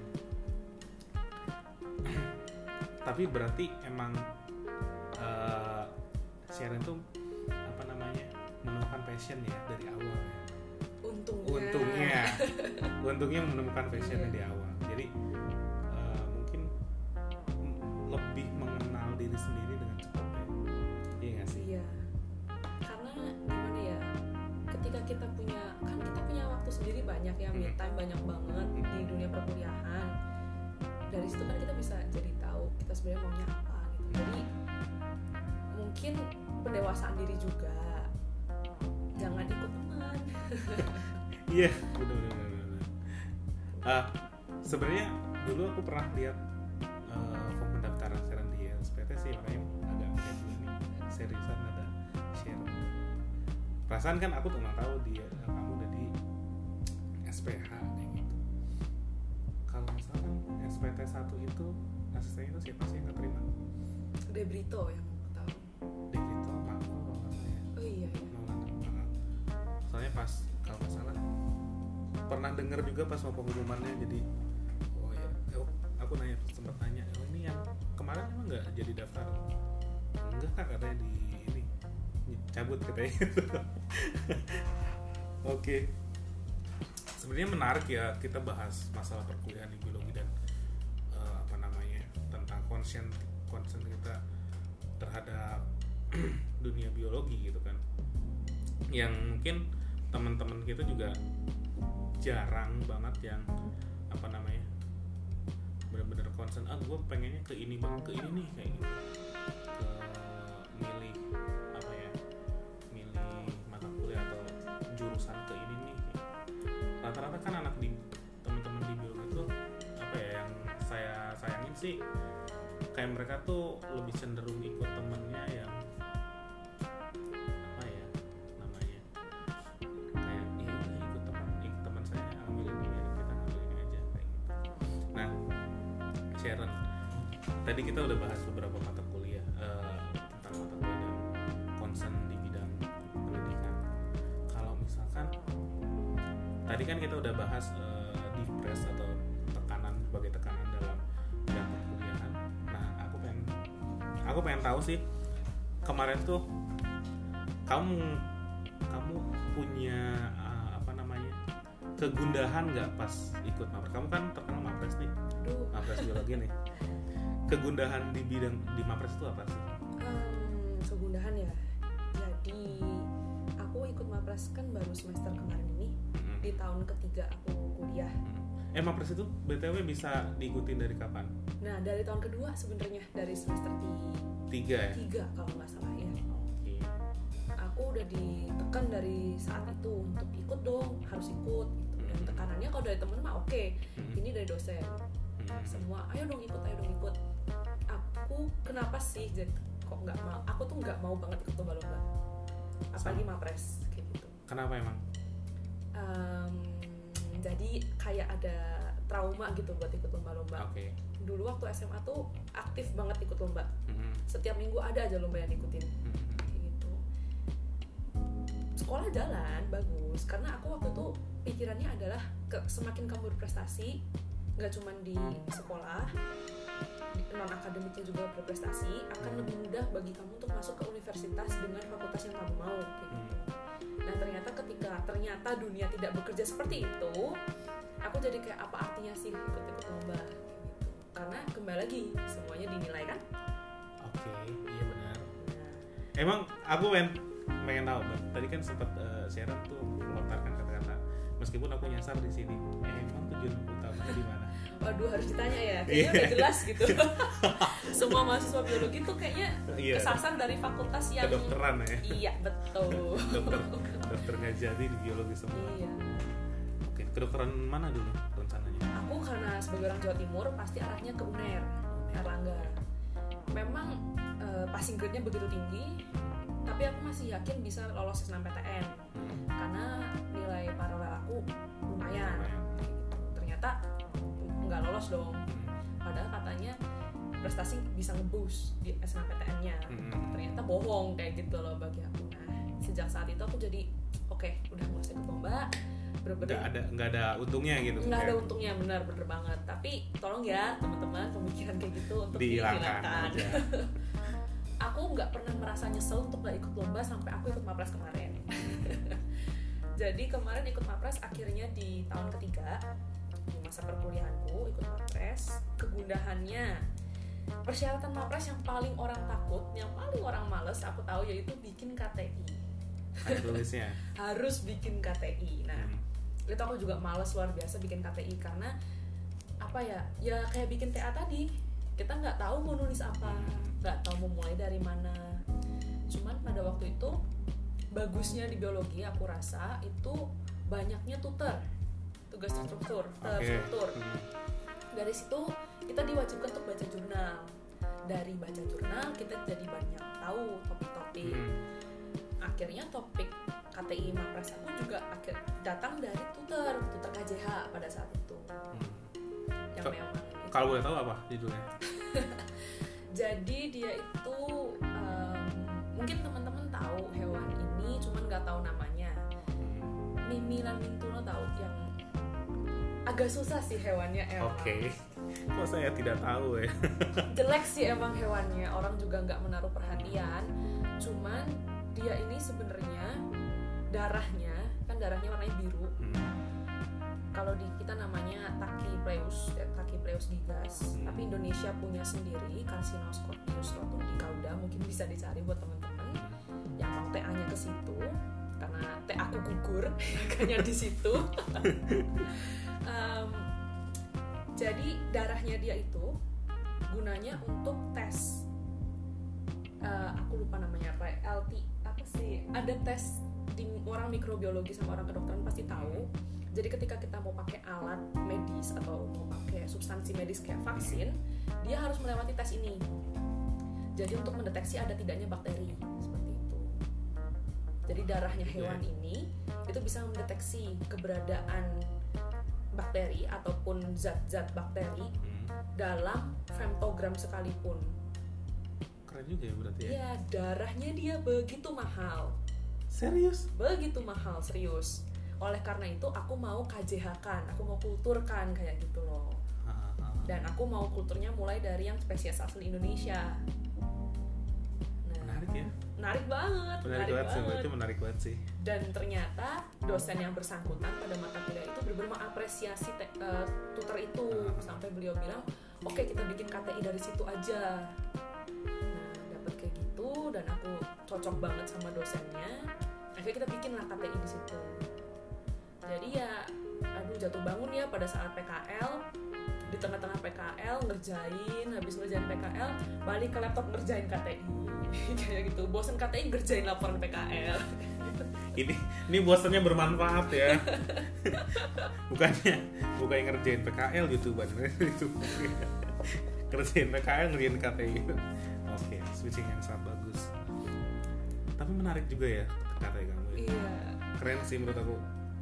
Tapi berarti emang uh, Sharon tuh passion ya dari awal ya. Untungnya. Untungnya, untungnya menemukan passionnya di awal. Jadi uh, mungkin lebih mengenal diri sendiri dengan cepat ya. Iya nggak sih? Iya. Karena gimana ya? Ketika kita punya, kan kita punya waktu sendiri banyak ya, me time banyak banget di dunia perkuliahan. Dari situ kan kita bisa jadi tahu kita sebenarnya maunya apa gitu. Jadi mungkin pendewasaan diri juga. Jangan ikut teman. Iya, benar-benar. Uh, sebenarnya dulu aku pernah lihat uh, form pendaftaran siaran di S P T sih, makanya agak kayak dulu nih seriusan ada share. Perasaan kan aku tuh nggak tahu dia kamu udah di S P H kayak gitu. Kalau misalkan S P T satu itu asistennya itu siapa sih yang nggak terima? Debrito yang aku tahu. Debrito, Makmul kalau nggak salah ya. Oh iya iya. Soalnya pas kalau nggak salah pernah dengar juga pas mau pengumumannya, jadi oh ya oh, aku nanya sempat nanya oh ini yang kemarin emang nggak jadi daftar? Enggak kak, katanya di ini cabut katanya. Oke, sebenarnya menarik ya kita bahas masalah perkuliahan di biologi dan uh, apa namanya tentang konsen konsen kita terhadap dunia biologi gitu kan, yang mungkin teman-teman kita juga jarang banget yang apa namanya benar-benar concern ah gue pengennya ke ini banget, ke ini nih kayak gitu, ke milih apa ya milih mata kuliah atau jurusan ke ini nih kayak. Rata-rata kan anak di teman-teman di biologi itu apa ya yang saya sayangin sih kayak mereka tuh lebih cenderung ikut temennya yang Sharon. Tadi kita udah bahas beberapa mata kuliah uh, tentang mata kuliah dan concern di bidang pendidikan. Kalau misalkan tadi kan kita udah bahas uh, depress atau tekanan sebagai tekanan dalam bidang perkuliahan. Nah, aku pengen aku pengen tahu sih kemarin tuh kamu kamu punya uh, apa namanya kegundahan nggak pas ikut mapres? Kamu kan terkenal mapres nih. Aduh. Mapres biologi nih. Kegundahan di bidang di mapres itu apa sih? Um, kegundahan ya. Jadi aku ikut mapres kan baru semester kemarin ini. Mm-hmm. Di tahun ketiga aku kuliah. Mm-hmm. Eh mapres itu B T W bisa diikutin dari kapan? Nah dari tahun kedua sebenarnya, dari semester tiga ya? Tiga kalau nggak salah ya. Okay. Aku udah ditekan dari saat itu untuk ikut dong, harus ikut gitu. Dan tekanannya kalau dari temen mah oke, okay. Mm-hmm. Ini dari dosen. Semua ayo dong ikut, ayo dong ikut. Aku kenapa sih jadi kok nggak mau? Aku tuh nggak mau banget ikut lomba-lomba, apalagi mapres kayak gitu. Kenapa emang? Um, jadi kayak ada trauma gitu buat ikut lomba-lomba. Okay. Dulu waktu S M A tuh aktif banget ikut lomba. Mm-hmm. Setiap minggu ada aja lomba yang ikutin. Mm-hmm. Kayak gitu. Sekolah jalan bagus karena aku waktu itu pikirannya adalah ke, semakin kamu berprestasi, nggak cuma di sekolah, non akademiknya juga berprestasi, akan lebih mudah bagi kamu untuk masuk ke universitas dengan fakultas yang kamu mau kayak gitu. Nah ternyata ketika ternyata dunia tidak bekerja seperti itu, aku jadi kayak apa artinya sih ikut-ikut lomba gitu. Karena kembali lagi semuanya dinilai kan. Oke, okay, iya benar. Nah. Emang aku pengen pengen tahu, tadi kan sempat uh, Sharon tuh melontarkan kata-kata meskipun aku nyasar di sini, eh, emang tujuan utamanya di mana? Waduh harus ditanya ya, kayaknya udah jelas gitu. Semua mahasiswa biologi tuh kayaknya yeah. kesasar dari fakultas yang kedokteran ya. Iya betul. Dokter, dokter nggak jadi di biologi semua. Iya. Oke, kedokteran mana dulu rencananya? Aku karena sebagai orang Jawa Timur pasti arahnya ke U N E R, Erlangga. Memang uh, passing grade-nya begitu tinggi, tapi aku masih yakin bisa lolos S enam P T N hmm. karena nilai paralel aku lumayan. Gitu. Ternyata nggak lolos dong. Padahal katanya prestasi bisa nge-boost di S enam P T N-nya. Hmm. Ternyata bohong kayak gitu loh bagi aku. Nah, sejak saat itu aku jadi oke, okay, udah nggak usah ikut lomba. Bener-bener nggak ada nggak ada untungnya gitu. Nggak ada untungnya, benar-bener banget. Tapi tolong ya teman-teman pemikiran kayak gitu untuk dihilangkan. aku nggak pernah merasa nyesel untuk nggak ikut lomba sampai aku ikut Mapres kemarin. Jadi kemarin ikut Mapres akhirnya di tahun ketiga di masa perkuliahanku ikut Mapres. Kegundahannya persyaratan Mapres yang paling orang takut, yang paling orang males aku tahu yaitu bikin K T I. Ada tulisnya. Harus bikin K T I. Nah, hmm. itu aku juga males luar biasa bikin K T I karena apa ya? Ya kayak bikin T A tadi. Kita nggak tahu mau nulis apa, nggak tahu mau mulai dari mana. Cuman pada waktu itu bagusnya di biologi aku rasa itu banyaknya tutor, tugas terstruktur, terstruktur. Okay. Dari situ kita diwajibkan untuk baca jurnal. Dari baca jurnal kita jadi banyak tahu topik-topik. Hmm. Akhirnya topik K T I Mapres aku juga akhir datang dari tutor, tutor K J H pada saat itu. Hmm. Yang K- memang kalau boleh tahu apa judulnya? Jadi dia itu um, mungkin teman-teman tahu hewan ini, cuman nggak tahu namanya. Mimi Lamintuno tahu yang agak susah sih hewannya emang. Oke. Okay. Kok saya tidak tahu ya? Jelek sih emang hewannya, orang juga nggak menaruh perhatian. Cuman dia ini sebenarnya darahnya kan darahnya warnanya biru. Hmm. Kalau di kita namanya Tachypleus, eh, Tachypleus gigas. Hmm. Tapi Indonesia punya sendiri Carcinoscopius rotundicauda, mungkin bisa dicari buat teman-teman yang mau T A-nya ke situ karena T A aku gugur makanya di situ. um, jadi darahnya dia itu gunanya untuk tes. Uh, aku lupa namanya apa, L T apa sih? Ada tes di orang mikrobiologi sama orang kedokteran pasti tahu. Jadi ketika kita mau pakai alat medis atau mau pakai substansi medis kayak vaksin, dia harus melewati tes ini. Jadi untuk mendeteksi ada tidaknya bakteri seperti itu. Jadi darahnya hewan ini itu bisa mendeteksi keberadaan bakteri ataupun zat-zat bakteri dalam femtogram sekalipun. Keren juga ya berarti ya? Iya, darahnya dia begitu mahal. Serius? Begitu mahal, serius. Oleh karena itu aku mau K J H-kan, aku mau kulturkan kayak gitu loh. Dan aku mau kulturnya mulai dari yang spesies asli Indonesia. Nah, menarik ya? Menarik banget. Menarik, menarik banget, banget. Sih, itu menarik banget sih. Dan ternyata dosen yang bersangkutan pada mata kuliah itu benar-benar mengapresiasi te- uh, tutor itu uh. sampai beliau bilang, oke okay, kita bikin K T I dari situ aja. Nah dapat kayak gitu dan aku cocok banget sama dosennya. Akhirnya kita bikin lah K T I di situ. Jadi ya, aduh jatuh bangun ya pada saat P K L. Di tengah-tengah P K L ngerjain, habis ngerjain P K L balik ke laptop ngerjain K T I. Kayak gitu, bosan K T I ngerjain laporan P K L. ini ini bosannya bermanfaat ya. bukannya bukannya ngerjain P K L YouTuber itu. Ngerjain P K L ngerjain K T I. Oke, switching yang sangat bagus. Tapi menarik juga ya K T I kamu. Iya. Keren sih menurut aku.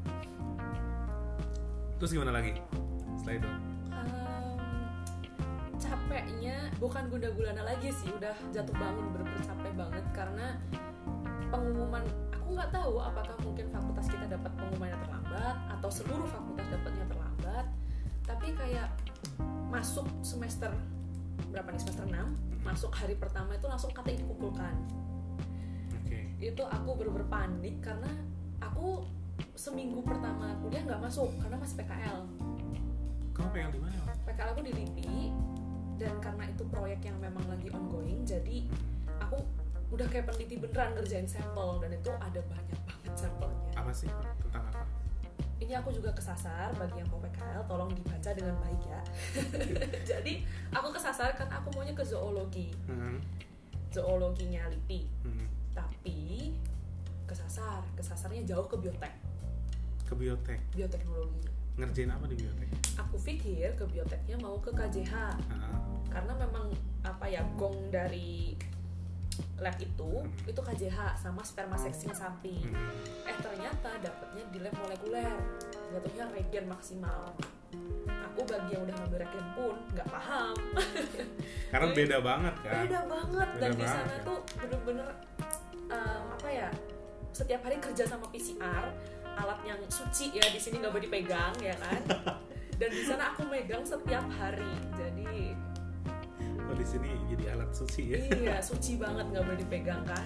Terus gimana lagi setelah itu? Um, capeknya bukan gunda gulana lagi sih, udah jatuh bangun bener-bener capek banget karena pengumuman aku nggak tahu apakah mungkin fakultas kita dapat pengumumannya terlambat atau seluruh fakultas dapatnya terlambat. Tapi kayak masuk semester berapa nih semester enam, masuk hari pertama itu langsung K T I dikumpulkan. Oke. Okay. Itu aku bener-bener panik karena aku seminggu pertama kuliah nggak masuk karena masih P K L. Kamu P K L di mana? P K L aku di L I P I dan karena itu proyek yang memang lagi ongoing, jadi aku udah kayak peneliti beneran ngerjain sampel dan itu ada banyak banget sampelnya. Apa sih? Tentang apa? Ini aku juga kesasar bagi yang mau P K L, tolong dibaca dengan baik ya. Jadi aku kesasar karena aku maunya ke zoologi, hmm. zoologinya L I P I, hmm. tapi kesasar, kesasarnya jauh ke biotek. Ke biotek? Bioteknologi. Ngerjain apa di biotek? Aku pikir ke bioteknya mau ke K J H, uh-huh. karena memang apa ya gong dari lab itu hmm. itu K J H sama sperma sexing sapi. Hmm. Eh ternyata dapatnya di lab molekuler, jatuhnya regen maksimal. Aku bagi yang udah ngambil regen pun nggak paham. Karena Jadi, beda banget kan? Beda banget beda dan banget, di sana ya? tuh bener-bener um, apa ya? Setiap hari kerja sama P C R, alat yang suci ya di sini nggak boleh dipegang ya kan? Dan di sana aku megang setiap hari, jadi berarti di sini jadi alat suci ya. Iya, suci banget, nggak boleh dipegang kan.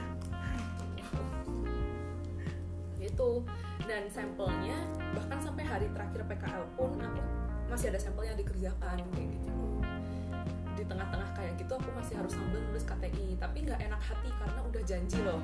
Gitu. Dan sampelnya bahkan sampai hari terakhir P K L pun aku masih ada sampel yang dikerjakan kayak gitu. Di tengah-tengah kayak gitu aku masih harus sambil nulis K T I, tapi nggak enak hati karena udah janji loh.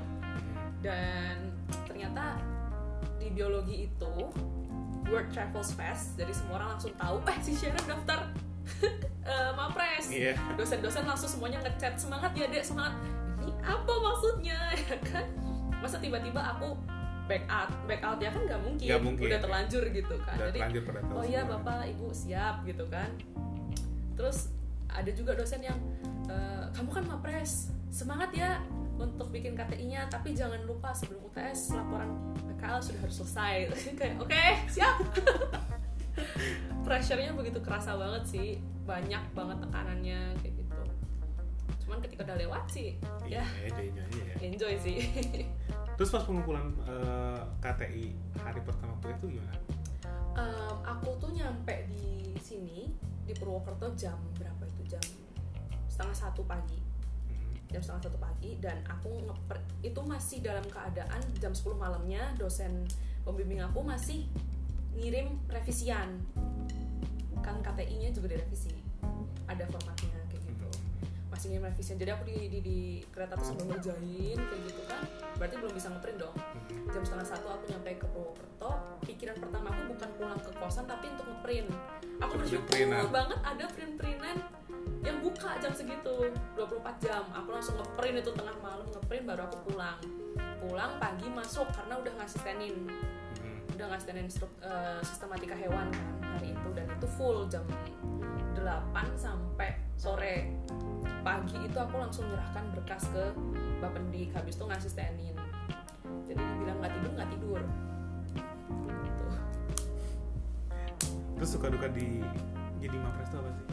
Dan ternyata di biologi itu word travels fast, jadi semua orang langsung tahu, eh si Sharon daftar uh, Mapres. Yeah. Dosen-dosen langsung semuanya ngechat, semangat ya dek, semangat. Ini apa maksudnya ya kan? Masa tiba-tiba aku back out, back out ya kan nggak mungkin. Gak mungkin, udah terlanjur gitu kan. Udah jadi oh iya bapak ibu siap gitu kan. Terus ada juga dosen yang e, kamu kan Mapres, semangat ya untuk bikin K T I-nya, tapi jangan lupa sebelum U T S laporan P K L sudah harus selesai. Kayak oke okay, siap. Pressure-nya begitu kerasa banget sih, banyak banget tekanannya kayak gitu. Cuman ketika udah lewat sih, iya, ya enjoy, enjoy, ya. enjoy sih. Terus pas pengumpulan uh, K T I hari pertama kuliah itu gimana? Um, aku tuh nyampe di sini di Purwokerto jam berapa itu, jam setengah satu pagi. Jam setengah satu pagi, dan aku ngeper, itu masih dalam keadaan jam sepuluh malamnya dosen pembimbing aku masih ngirim revisian, kan K T I-nya juga direvisi, ada formatnya kayak gitu, masih ngirim revisian. Jadi aku di, di, di kereta tuh sambil ngerjain kayak gitu kan, berarti belum bisa ngeprint dong. Jam setengah satu aku nyampe ke Purwokerto, pikiran pertama aku bukan pulang ke kosan tapi untuk ngeprint. Aku bersyukur banget ada print-printan yang buka jam segitu dua puluh empat jam. Aku langsung ngeprint itu tengah malam, ngeprint baru aku pulang. Pulang pagi masuk karena udah ngasistenin. Udah ngasistenin uh, sistematika hewan kan hari itu, dan itu full jam delapan sampai sore. Pagi itu aku langsung nyerahkan berkas ke Bapendik, habis itu ngasistenin. Jadi dibilang nggak tidur nggak tidur. Gitu. Terus suka duka di jadi Mapres itu apa sih?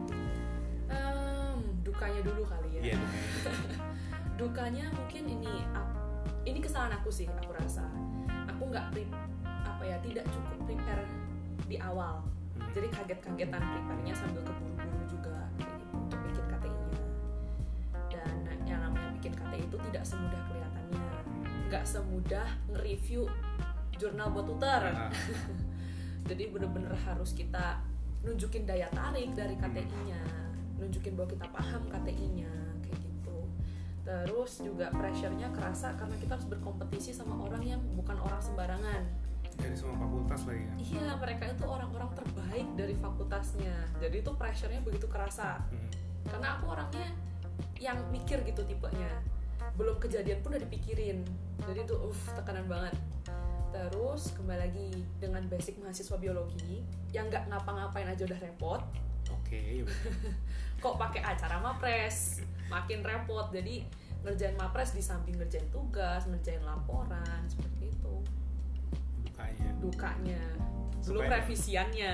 Um, dukanya dulu kali ya. Iya. Dukanya mungkin ini, ini kesalahan aku sih, aku rasa. Aku nggak pre, apa ya, tidak cukup prepare di awal. Hmm. Jadi kaget-kagetan prepare-nya sambil keburu-buru juga kayak gitu, untuk bikin K T I-nya. Dan yang namanya bikin K T I itu tidak semudah kelihatannya. Nggak semudah nge-review jurnal buat tutor. Nah. Jadi bener-bener harus kita nunjukin daya tarik dari K T I-nya, nunjukin bahwa kita paham K T I-nya kayak gitu. Terus juga pressure-nya kerasa karena kita harus berkompetisi sama orang yang bukan orang sembarangan. Dari semua fakultas lagi ya? Iya, mereka itu orang-orang terbaik dari fakultasnya. Jadi itu pressure-nya begitu kerasa. Hmm. Karena aku orangnya yang mikir gitu tipenya. Belum kejadian pun udah dipikirin. Jadi itu uff, tekanan banget. Terus kembali lagi dengan basic mahasiswa biologi yang nggak ngapa-ngapain aja udah repot. Oke. Okay. Kok pakai acara Mapres, makin repot. Jadi ngerjain Mapres di samping ngerjain tugas, ngerjain laporan seperti itu. Dukanya. Dukanya. Belum sukanya. Revisiannya.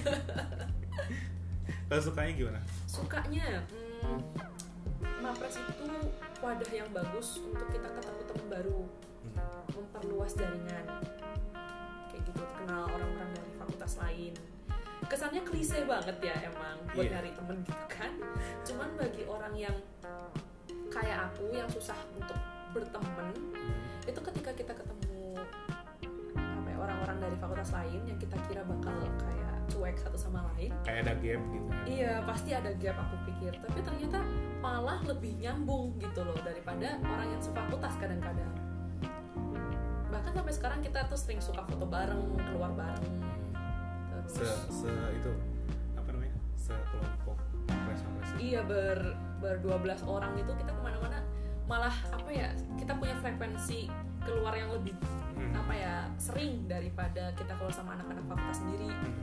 Kalau sukanya gimana? Sukanya, hmm, Mapres itu wadah yang bagus untuk kita ketemu teman baru. Memperluas jaringan kayak gitu, kenal orang-orang dari fakultas lain. Kesannya klise banget ya emang buat yeah. nyari temen gitu kan. Cuman bagi orang yang kayak aku yang susah untuk berteman, hmm. itu ketika kita ketemu apa ya, orang-orang dari fakultas lain yang kita kira bakal kayak cuek satu sama lain, kayak ada gap gitu. Iya, pasti ada gap aku pikir. Tapi ternyata malah lebih nyambung gitu loh daripada orang yang sefakultas kadang-kadang. Bahkan sampai sekarang kita tuh sering suka foto bareng, keluar bareng. Terus se, se itu apa namanya? Sekelompok Mapres-Mapres. Iya, ber ber dua belas orang itu kita kemana-mana malah apa ya? Kita punya frekuensi keluar yang lebih hmm. apa ya? Sering daripada kita keluar sama anak-anak fakultas sendiri. Hmm.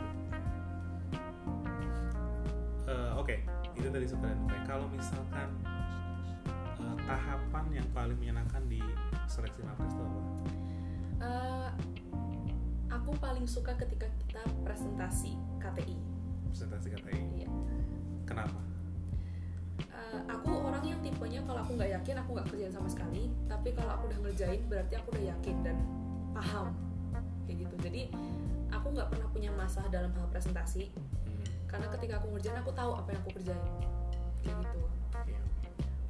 Uh, Oke, okay. Itu tadi suka dan duka. Kalau misalkan uh, tahapan yang paling menyenangkan di seleksi Mapres itu apa? Uh, aku paling suka ketika kita presentasi K T I. Presentasi K T I? Iya. Kenapa? Uh, aku orang yang tipenya kalau aku nggak yakin aku nggak kerjain sama sekali. Tapi kalau aku udah ngerjain berarti aku udah yakin dan paham kayak gitu. Jadi aku nggak pernah punya masalah dalam hal presentasi. Hmm. Karena ketika aku ngerjain aku tahu apa yang aku kerjain kayak gitu.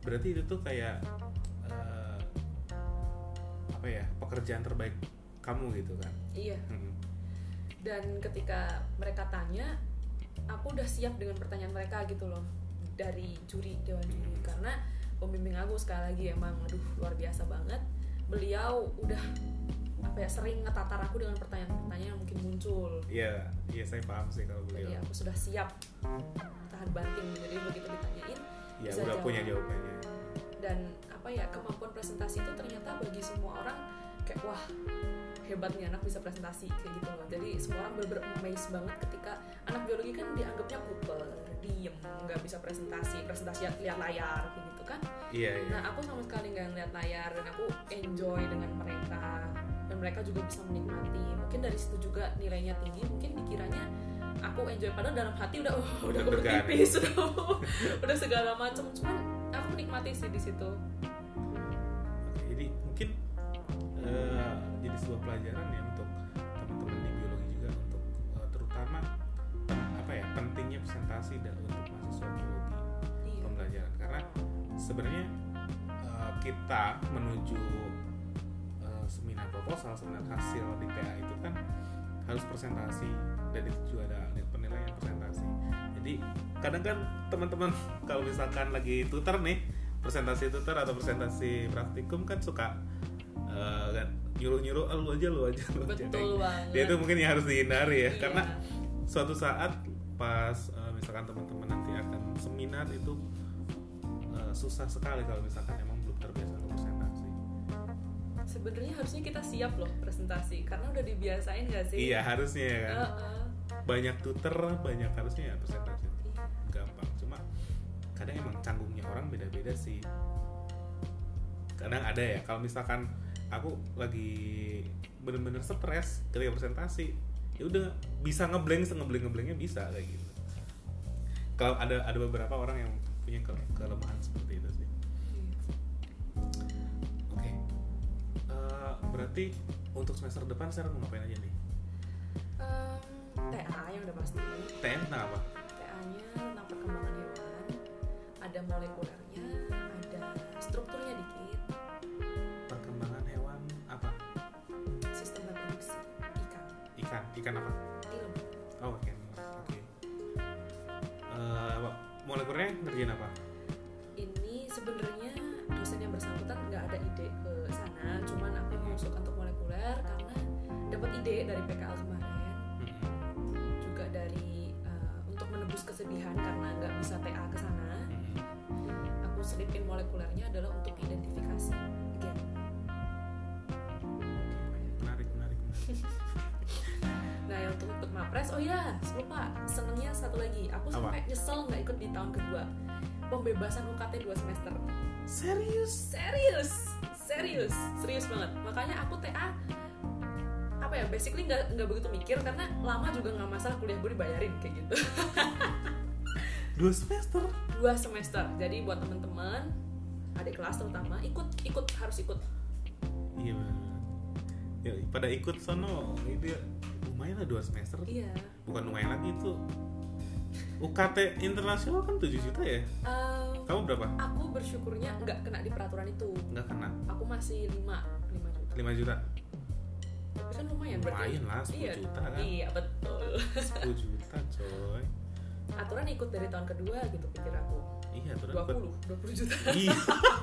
berarti itu tuh kayak uh, apa ya, pekerjaan terbaik kamu gitu kan? Iya. Hmm. Dan ketika mereka tanya, aku udah siap dengan pertanyaan mereka gitu loh, dari juri, dewan juri. Karena pembimbing aku sekali lagi emang aduh luar biasa banget. Beliau udah apa ya, sering ngetatar aku dengan pertanyaan-pertanyaan yang mungkin muncul. Iya, iya saya paham sih kalau beliau. Jadi aku sudah siap tahan banting. Jadi begitu ditanyain, ya bisa udah jawab. punya jawabannya. Dan apa ya, kemampuan presentasi itu ternyata bagi semua orang kayak wah hebat nih anak bisa presentasi kayak gitu loh. Jadi semua orang bener-bener amazed banget ketika anak biologi kan dianggapnya kuper, diem, nggak bisa presentasi, presentasi lihat layar kayak gitu kan. Iya, iya. Nah aku sama sekali nggak ngeliat layar dan aku enjoy dengan mereka dan mereka juga bisa menikmati. Mungkin dari situ juga nilainya tinggi. Mungkin dikiranya aku enjoy padahal dalam hati udah oh, udah kebut tipis, udah udah segala macam. Cuman aku menikmati sih di situ. Oke, jadi mungkin uh, jadi sebuah pelajaran ya untuk teman-teman di biologi juga untuk uh, terutama pen, apa ya pentingnya presentasi dan untuk mahasiswa biologi Iya. pembelajaran, karena sebenarnya uh, kita menuju uh, seminar proposal, seminar hasil di P A itu kan harus presentasi dan itu juga ada penilaian presentasi. Jadi kadang kan teman-teman kalau misalkan lagi tutor nih, presentasi tutor atau presentasi praktikum kan suka uh, kan nyuruh-nyuruh ah, lu aja lu aja lu aja. Betul banget. Dia itu mungkin yang harus dihindari ya, Iya. karena suatu saat pas uh, misalkan teman-teman nanti akan seminar itu uh, susah sekali kalau misalkan emang belum terbiasa untuk presentasi. Sebenarnya harusnya kita siap loh presentasi karena udah dibiasain nggak sih? Iya harusnya ya kan. Uh-uh. Banyak tutor, banyak harusnya ya presentasi Iya. gampang. Cuma kadang emang canggungnya orang beda-beda sih. Kadang ada ya kalau misalkan aku lagi bener-bener stres ketika presentasi, ya udah bisa ngeblank, ngeblank ngeblanknya bisa kayak gitu. Kalau ada ada beberapa orang yang punya ke- kelemahan seperti itu sih. Oke, okay. uh, berarti untuk semester depan saya mau ngapain aja nih? Um, T A yang udah pasti. T M tentang apa? T A-nya tentang perkembangan hewan, ada molekulernya, ada strukturnya dikit, Perkembangan hewan apa? sistem reproduksi ikan, Ikan, ikan apa? film. Oh, ikan. Oke. Okay. Uh, molekulernya ngerjain apa? Ini sebenarnya dosen yang bersangkutan nggak ada ide ke sana, cuman aku masuk untuk molekuler karena dapat ide dari P K L kemarin, Hmm. juga dari uh, untuk menebus kesedihan karena nggak bisa T A ke sana. Hmm. Aku selipin molekulernya adalah untuk identifikasi gen. Menarik, menarik, menarik. Nah, yang untuk ikut Mapres, oh iya, lupa, senengnya satu lagi. Aku Apa? sampai nyesel nggak ikut di tahun kedua. Pembebasan U K T dua semester. Serius? Serius, serius, serius banget. Makanya aku T A apa ya, basically nggak nggak begitu mikir karena lama juga nggak masalah, kuliah gue dibayarin kayak gitu. Dua semester? Dua semester. Jadi buat teman-teman, adik kelas terutama, ikut, ikut harus ikut. Iya benar. Ya, pada ikut sono itu lumayan lah dua semester. Iya. Bukan lumayan lagi itu. U K T internasional kan tujuh juta ya? Um, Kamu berapa? aku bersyukurnya nggak kena di peraturan itu. Nggak kena. Aku masih lima juta. lima juta. Tapi kan lumayan berarti. Lumayan lah, sepuluh Iya, juta kan. Iya, betul. sepuluh juta coy. Aturan ikut dari tahun kedua gitu pikir aku. Iya, tuh dua puluh, dua puluh juta. Iya.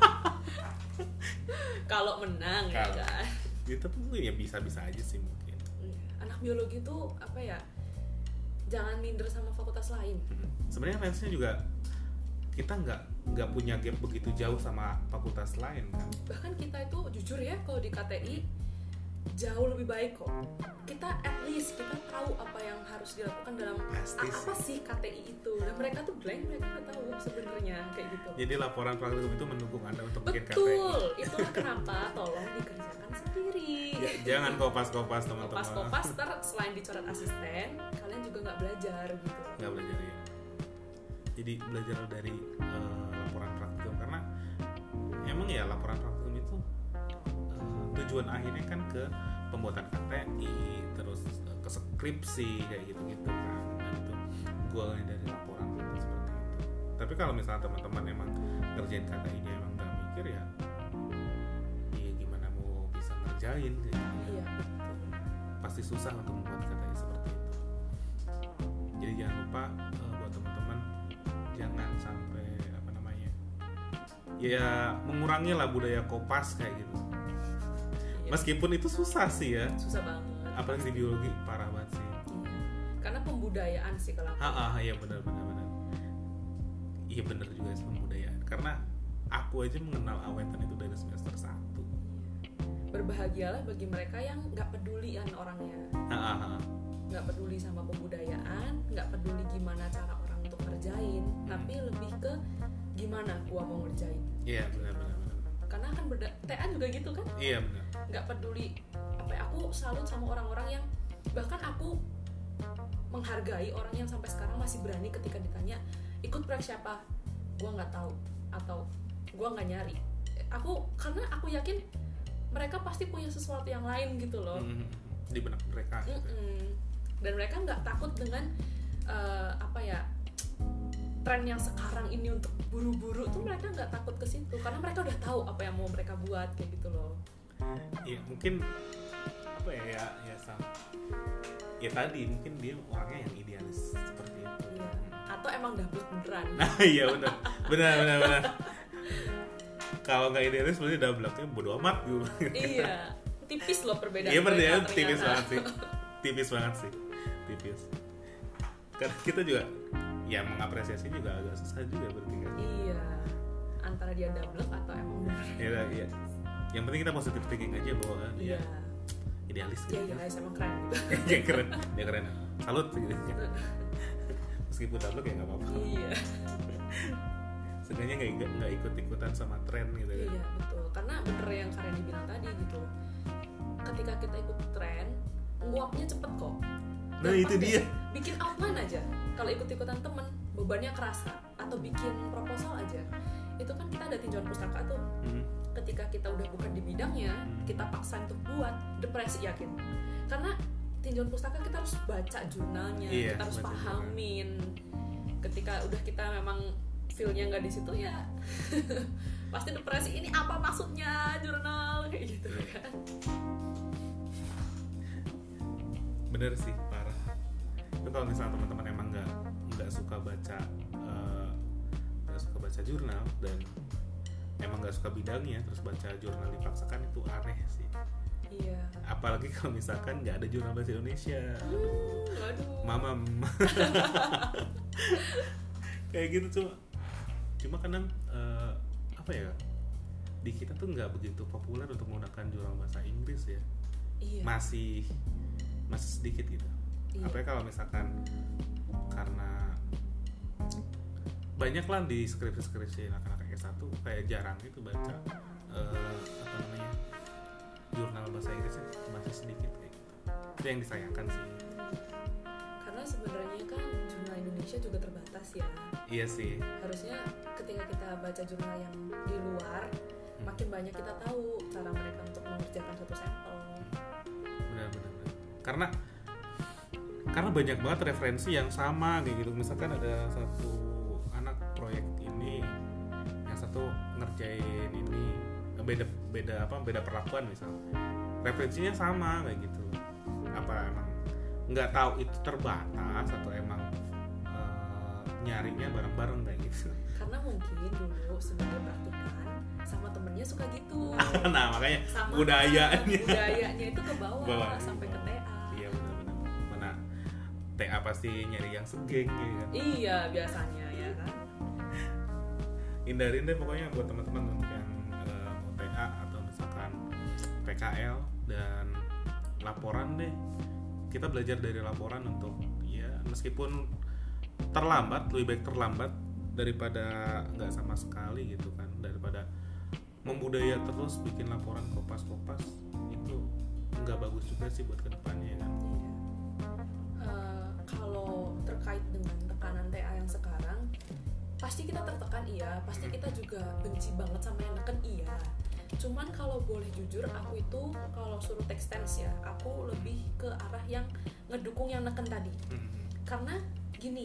Kalau menang ya Kalau- kan. Itu tuh ya bisa-bisa aja sih mungkin. Iya. Anak biologi tuh apa ya? Jangan minder sama fakultas lain. Sebenarnya fansnya juga kita nggak nggak punya gap begitu jauh sama fakultas lain kan. Bahkan kita itu jujur ya kalau di K T I jauh lebih baik kok. Kita at least kita tahu apa yang harus dilakukan dalam Pasti a- apa sih K T I itu. Dan mereka tuh blank, mereka nggak tahu sebenarnya kayak gitu. Jadi laporan praktikum itu mendukung Anda untuk bikin K T I. Betul, itulah kenapa tolong dikerjakan sendiri. Ya, jangan kopas-kopas teman-teman. Kopas-kopas ntar selain dicoret asisten, kalian juga nggak belajar gitu. Nggak belajar ya. Jadi belajar dari uh, laporan praktikum karena emang ya laporan praktikum itu uh, tujuan akhirnya kan ke pembuatan K T I, terus uh, ke skripsi kayak gitu-gitu kan. Dan itu goalnya dari laporan itu seperti itu. Tapi Tapi kalau misalnya teman-teman emang ngerjain K K I-nya emang nggak mikir ya, ya gimana mau bisa ngerjain gitu. Iya betul. Pasti susah untuk membuat K K I seperti itu. Jadi jangan lupa uh, buat teman-teman jangan sampai apa namanya, ya mengurangi lah budaya kopas kayak gitu. Iya. Meskipun itu susah sih ya. Susah banget. Apalagi di biologi parah banget sih. Iya. Karena pembudayaan sih kalau. Ah, ah iya benar benar benar. Iya benar juga sih pembudayaan. Karena aku aja mengenal awetan itu dari semester satu. Berbahagialah bagi mereka yang nggak pedulian orangnya. Ah, ah, ah. Nggak peduli sama pembudayaan, nggak peduli gimana cara orang untuk ngerjain, hmm. tapi lebih ke gimana gua mau ngerjain. Iya benar benar. Karena kan berda- T A juga gitu kan? Iya benar. Nggak peduli apa ya, aku salut sama orang-orang yang bahkan aku menghargai orang yang sampai sekarang masih berani ketika ditanya ikut proyek siapa, gua nggak tahu atau gua nggak nyari. Aku karena aku yakin mereka pasti punya sesuatu yang lain gitu loh. Mm-hmm. Di benak mereka. Mm-mm. Dan mereka nggak takut dengan uh, apa ya tren yang sekarang ini untuk buru-buru tuh, mereka nggak takut ke situ karena mereka udah tahu apa yang mau mereka buat kayak gitu loh. Iya mungkin apa ya ya ya sama. Ya tadi mungkin dia orangnya yang idealis seperti itu. Iya. Atau emang double beneran. Nah iya benar benar benar benar. Kalau nggak idealis berarti double-nya bodo amat gitu. Iya. Tipis loh perbedaan. Iya benar ya, ternyata. tipis banget sih. Tipis banget sih. Tipis. Karena kita juga ya mengapresiasi juga agak susah juga berarti kan. Iya. Antara dia double atau emang bener. Iya iya. Yang penting kita positive thinking aja bahwa iya. dia idealis gitu. Iya iya, emang keren gitu. Dia keren, dia keren. Salut gitu. Meskipun double ya nggak apa-apa. Iya. Sebenarnya nggak nggak ikut-ikutan sama tren gitu kan. Iya betul. Karena bener yang Karen dibilang tadi gitu. Ketika kita ikut tren, nguapnya cepet kok. Nah itu dia. Bikin outline aja. Kalau ikut-ikutan temen, bebannya kerasa. Atau bikin proposal aja. Itu kan kita ada tinjauan pustaka tuh. Hmm. Ketika kita udah bukan di bidangnya, hmm. kita paksa untuk buat, depresi yakin. Karena tinjauan pustaka kita harus baca jurnalnya, iya, kita harus pahamin. Jurnal. Ketika udah kita memang feel-nya nggak di situ ya, pasti depresi. Ini apa maksudnya jurnal kayak gitu kan? Bener sih, parah. Itu kalau misalnya teman-teman emang nggak nggak suka baca nggak uh, suka baca jurnal dan emang nggak suka bidangnya, terus baca jurnal dipaksakan, itu aneh sih. Iya. Apalagi kalau misalkan nggak ada jurnal bahasa Indonesia. Hmm, aduh. Mamam. Kayak gitu cuma. Cuma kadang uh, apa ya? Di kita tuh nggak begitu populer untuk menggunakan jurnal bahasa Inggris ya. Iya. Masih masih sedikit gitu. Iya. Apalagi kalau misalkan karena banyak lah di skripsi-skripsi anak-anak S satu kayak jarang gitu baca uh, apa namanya jurnal bahasa Inggrisnya masih sedikit kayak gitu. Itu yang disayangkan sih. Karena sebenarnya kan jurnal Indonesia juga terbatas ya. Iya sih. Harusnya ketika kita baca jurnal yang di luar, hmm. makin banyak kita tahu cara mereka untuk mengerjakan satu sampel. Benar-benar. Karena karena banyak banget referensi yang sama kayak gitu. Misalkan ada satu anak proyek ini, yang satu ngerjain ini, beda beda apa beda perlakuan misalnya. Referensinya sama kayak gitu. Apa emang nggak tahu itu terbatas atau emang uh, nyarinya bareng-bareng kayak gitu. Karena mungkin dulu sebagai praktikan sama temennya suka gitu. Nah makanya sama budayanya budayanya itu ke bawah, bawah sampai ke T A. Iya benar-benar. Mana T A pasti nyari yang segeng ya kan. Iya biasanya ya kan. Hindarin deh pokoknya buat teman-teman yang uh, mau T A atau misalkan P K L dan laporan deh. Kita belajar dari laporan untuk ya meskipun terlambat, lebih baik terlambat daripada nggak sama sekali gitu kan, daripada membudaya terus bikin laporan kopas-kopas, itu nggak bagus juga sih buat kedepannya kan. Iya. Uh, kalau terkait dengan tekanan T A yang sekarang, pasti kita tertekan iya, pasti kita juga benci banget sama yang neken iya. Cuman kalau boleh jujur, aku itu kalau suruh take stance ya, aku lebih ke arah yang ngedukung yang neken tadi. Mm-hmm. Karena gini,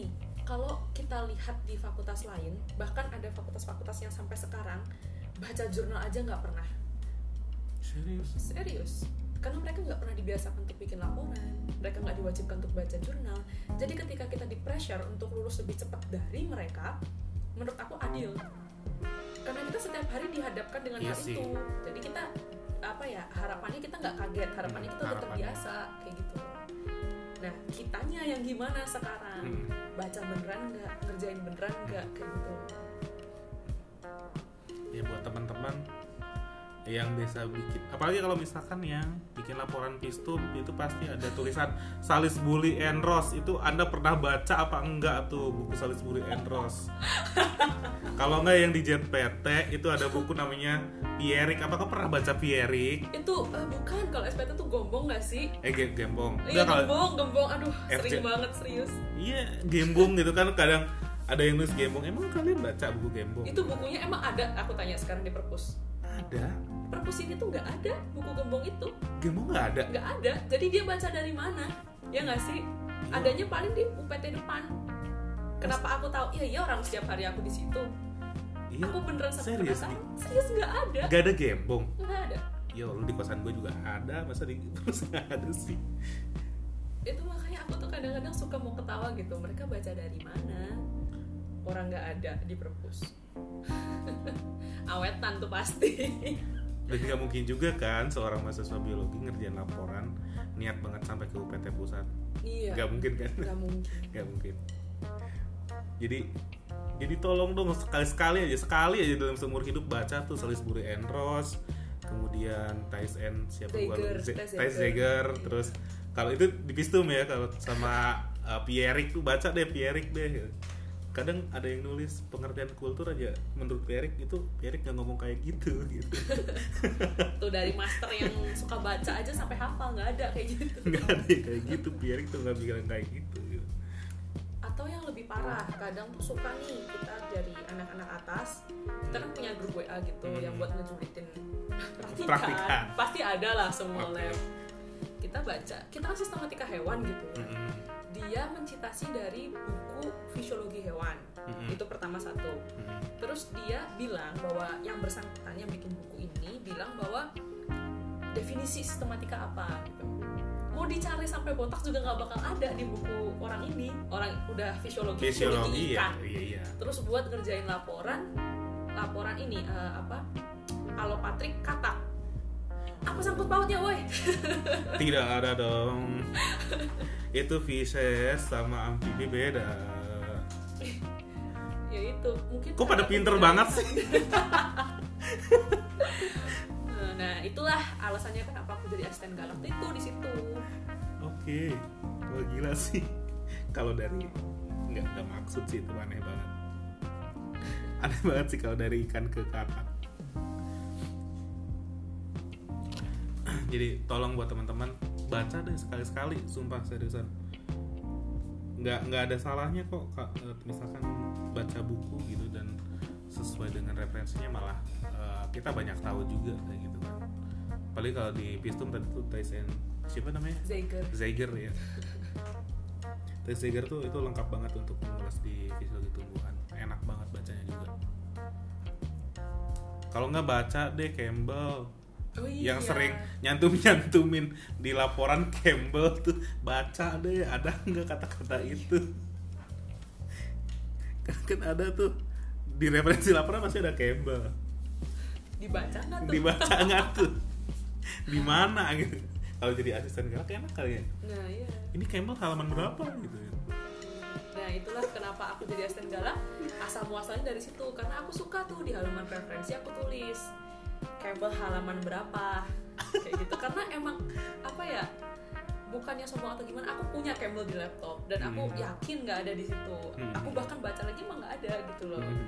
kalau kita lihat di fakultas lain, bahkan ada fakultas-fakultas yang sampai sekarang baca jurnal aja nggak pernah. Serius? Serius. Karena mereka nggak pernah dibiasakan untuk bikin laporan, mereka nggak diwajibkan untuk baca jurnal. Jadi ketika kita di pressure untuk lulus lebih cepat dari mereka, menurut aku adil. Karena kita setiap hari dihadapkan dengan iya hal sih. itu. Jadi kita apa ya, harapannya kita nggak kaget, harapannya kita udah Harapannya. terbiasa kayak gitu. Nah, kitanya yang gimana sekarang? Hmm. Baca beneran nggak, ngerjain beneran nggak, kayak gitu. Ya buat teman-teman yang biasa bikin, apalagi kalau misalkan yang bikin laporan Pistum itu pasti ada tulisan Salisbury and Rose. Itu Anda pernah baca apa enggak tuh buku Salisbury and Rose? Kalau enggak yang di J P T itu ada buku namanya Pierik. Apakah pernah baca Pierik? Itu uh, bukan, kalau S P T tuh gombong nggak sih? Eh G- gembong. Iya, Enggak, kalau gembong, gembong. Aduh, R J. sering banget, serius. iya gembong gitu kan, kadang ada yang nulis gembong. Emang kalian baca buku gembong? Itu bukunya emang ada, aku tanya sekarang di perpus. Ada. Perpus ini tuh nggak ada buku gembong itu, Gembong nggak ada. nggak ada. Jadi dia baca dari mana? Ya nggak sih? Iya. Adanya paling di U P T depan. Kenapa aku tahu? Iya, iya orang setiap hari aku di situ. Iya. Aku beneran sampai Serius penasaran. nih? Serius nggak ada, Nggak ada gembong. nggak ada. Ya lu di kosan gue juga ada, masa di terus nggak ada sih? Itu makanya aku tuh kadang-kadang suka mau ketawa gitu. Mereka baca dari mana? Orang nggak ada di perpus. Awetan tuh pasti. Dan nggak mungkin juga kan seorang mahasiswa biologi ngerjain laporan niat banget sampai ke U P T pusat. Iya. Nggak mungkin kan? Nggak mungkin. Nggak mungkin. Jadi jadi tolong dong sekali-sekali aja, sekali aja dalam seumur hidup baca tuh Salisbury and Rose, kemudian Thijs and siapa gua Zeiger, lupa. Z- Thijs Thijs Zeiger. Zeiger, terus kalau itu di Pistum ya, kalau sama uh, Pierik tuh baca deh Pierik deh. Kadang ada yang nulis pengertian kultur aja, menurut Pierik itu Pierik nggak ngomong kayak gitu gitu. Tuh dari master yang suka baca aja sampai hafal, nggak ada kayak gitu. Nggak ada yang kayak gitu, Pierik tuh nggak bilang kayak gitu, gitu. Atau yang lebih parah, kadang tuh suka nih kita dari anak-anak atas, kita kan punya grup W A gitu Hmm. yang buat ngejulitin praktikan. Praktikan. Pasti ada lah semua Oke. lab. Kita baca, kita kan sistematika hewan gitu. Mm-mm. Dia mencitasi dari buku fisiologi hewan. Mm-mm. Itu pertama satu. Mm-mm. Terus dia bilang bahwa yang bersangkutan yang bikin buku ini bilang bahwa definisi sistematika apa gitu. Mau dicari sampai botak juga nggak bakal ada di buku orang ini. Orang udah fisiologi, Fisiologi ya, ikan. iya iya. Terus buat ngerjain laporan, laporan ini eh, apa? Alopatrik katak. Apa sangkut pautnya, woi? Tidak ada dong. Itu Pisces sama amfibi beda. Ya itu mungkin. Kok pada karena pinter aku banget bilang- sih? Nah, itulah alasannya kenapa aku jadi asisten galak itu di situ. Oke, wah gila sih. Kalau dari nggak nggak maksud sih itu aneh banget. Aneh banget sih kalau dari ikan ke katak. Jadi tolong buat teman-teman baca deh sekali-sekali, sumpah seriusan. Nggak nggak ada salahnya kok Kak, eh, misalkan baca buku gitu dan sesuai dengan referensinya, malah eh, kita banyak tahu juga kayak gitu kan. Apalagi kalau di Pistum tadi tuh Thijs and siapa namanya? Zeiger. Zeiger ya. Thijs Zeiger tuh itu lengkap banget untuk mengulas di fisiologi tumbuhan. Enak banget bacanya juga. Kalau nggak baca deh Campbell. Oh iya. Yang sering nyantum-nyantumin di laporan Campbell tuh, baca deh ada nggak kata-kata itu. Kan, kan ada tuh di referensi laporan masih ada Campbell. Dibaca nggak tuh? Dibaca nggak tuh? Di mana gitu? Kalau jadi asisten galak enak kali ya. Nah iya. Ini Campbell halaman berapa gitu ya? Nah itulah kenapa aku jadi asisten galak, asal muasalnya dari situ. Karena aku suka tuh di halaman referensi aku tulis Campbell halaman berapa kayak gitu. Karena emang apa ya, bukannya sombong atau gimana, aku punya Campbell di laptop dan aku Hmm. yakin nggak ada di situ. Hmm. Aku bahkan baca lagi emang nggak ada gitu loh. Hmm.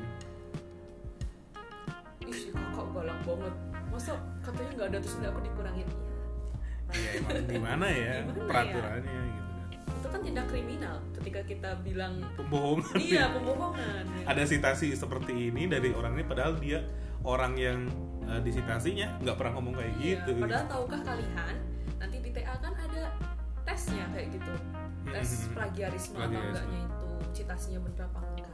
Ih si kakak galak banget, masa katanya nggak ada terus nggak aku dikurangin. Iya emang gimana ya Gimana ya? peraturannya gitu kan. Itu kan tindak kriminal ketika kita bilang Pembohongan. iya pembohongan ya. Ada citasi seperti ini dari orang ini padahal dia orang yang uh, disitasinya nggak pernah ngomong kayak Iya, gitu. padahal tahukah kalian nanti di T A kan ada tesnya kayak gitu, tes Hmm. plagiarisme atau Plagiarisme. enggaknya itu. citasinya bener apa enggak.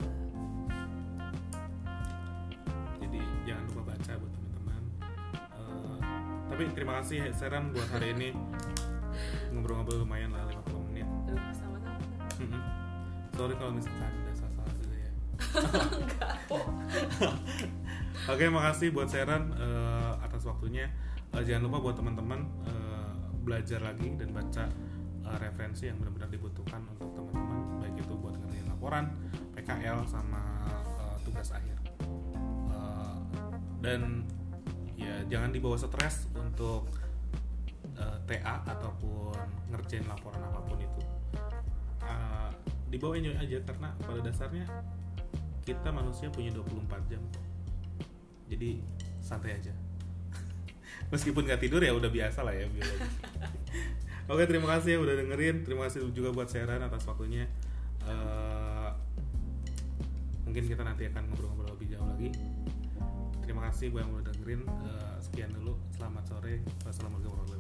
Jadi jangan lupa baca buat teman-teman. Uh, tapi terima kasih Sheran buat hari ini ngobrol-ngobrol lumayan lah lima puluh menit. Aduh, sama-sama. Mm-hmm. Sorry kalau misalkan ada salah-salah juga ya. Enggak kok. Oke, makasih buat Sheran uh, atas waktunya. Uh, jangan lupa buat teman-teman uh, belajar lagi dan baca uh, referensi yang benar-benar dibutuhkan untuk teman-teman, baik itu buat ngerjain laporan, P K L sama uh, tugas akhir. Uh, dan ya jangan dibawa stres untuk uh, T A ataupun ngerjain laporan apapun itu. Uh, dibawa enjoy aja karena pada dasarnya kita manusia punya dua puluh empat jam. Jadi santai aja. Meskipun gak tidur ya udah biasa lah ya biologi. Oke, terima kasih ya udah dengerin. Terima kasih juga buat Sheran atas waktunya. uh, Mungkin kita nanti akan ngobrol-ngobrol lebih jauh lagi. Terima kasih buat yang udah dengerin. uh, Sekian dulu. Selamat sore. Wassalamualaikum warahmatullahi wabarakatuh.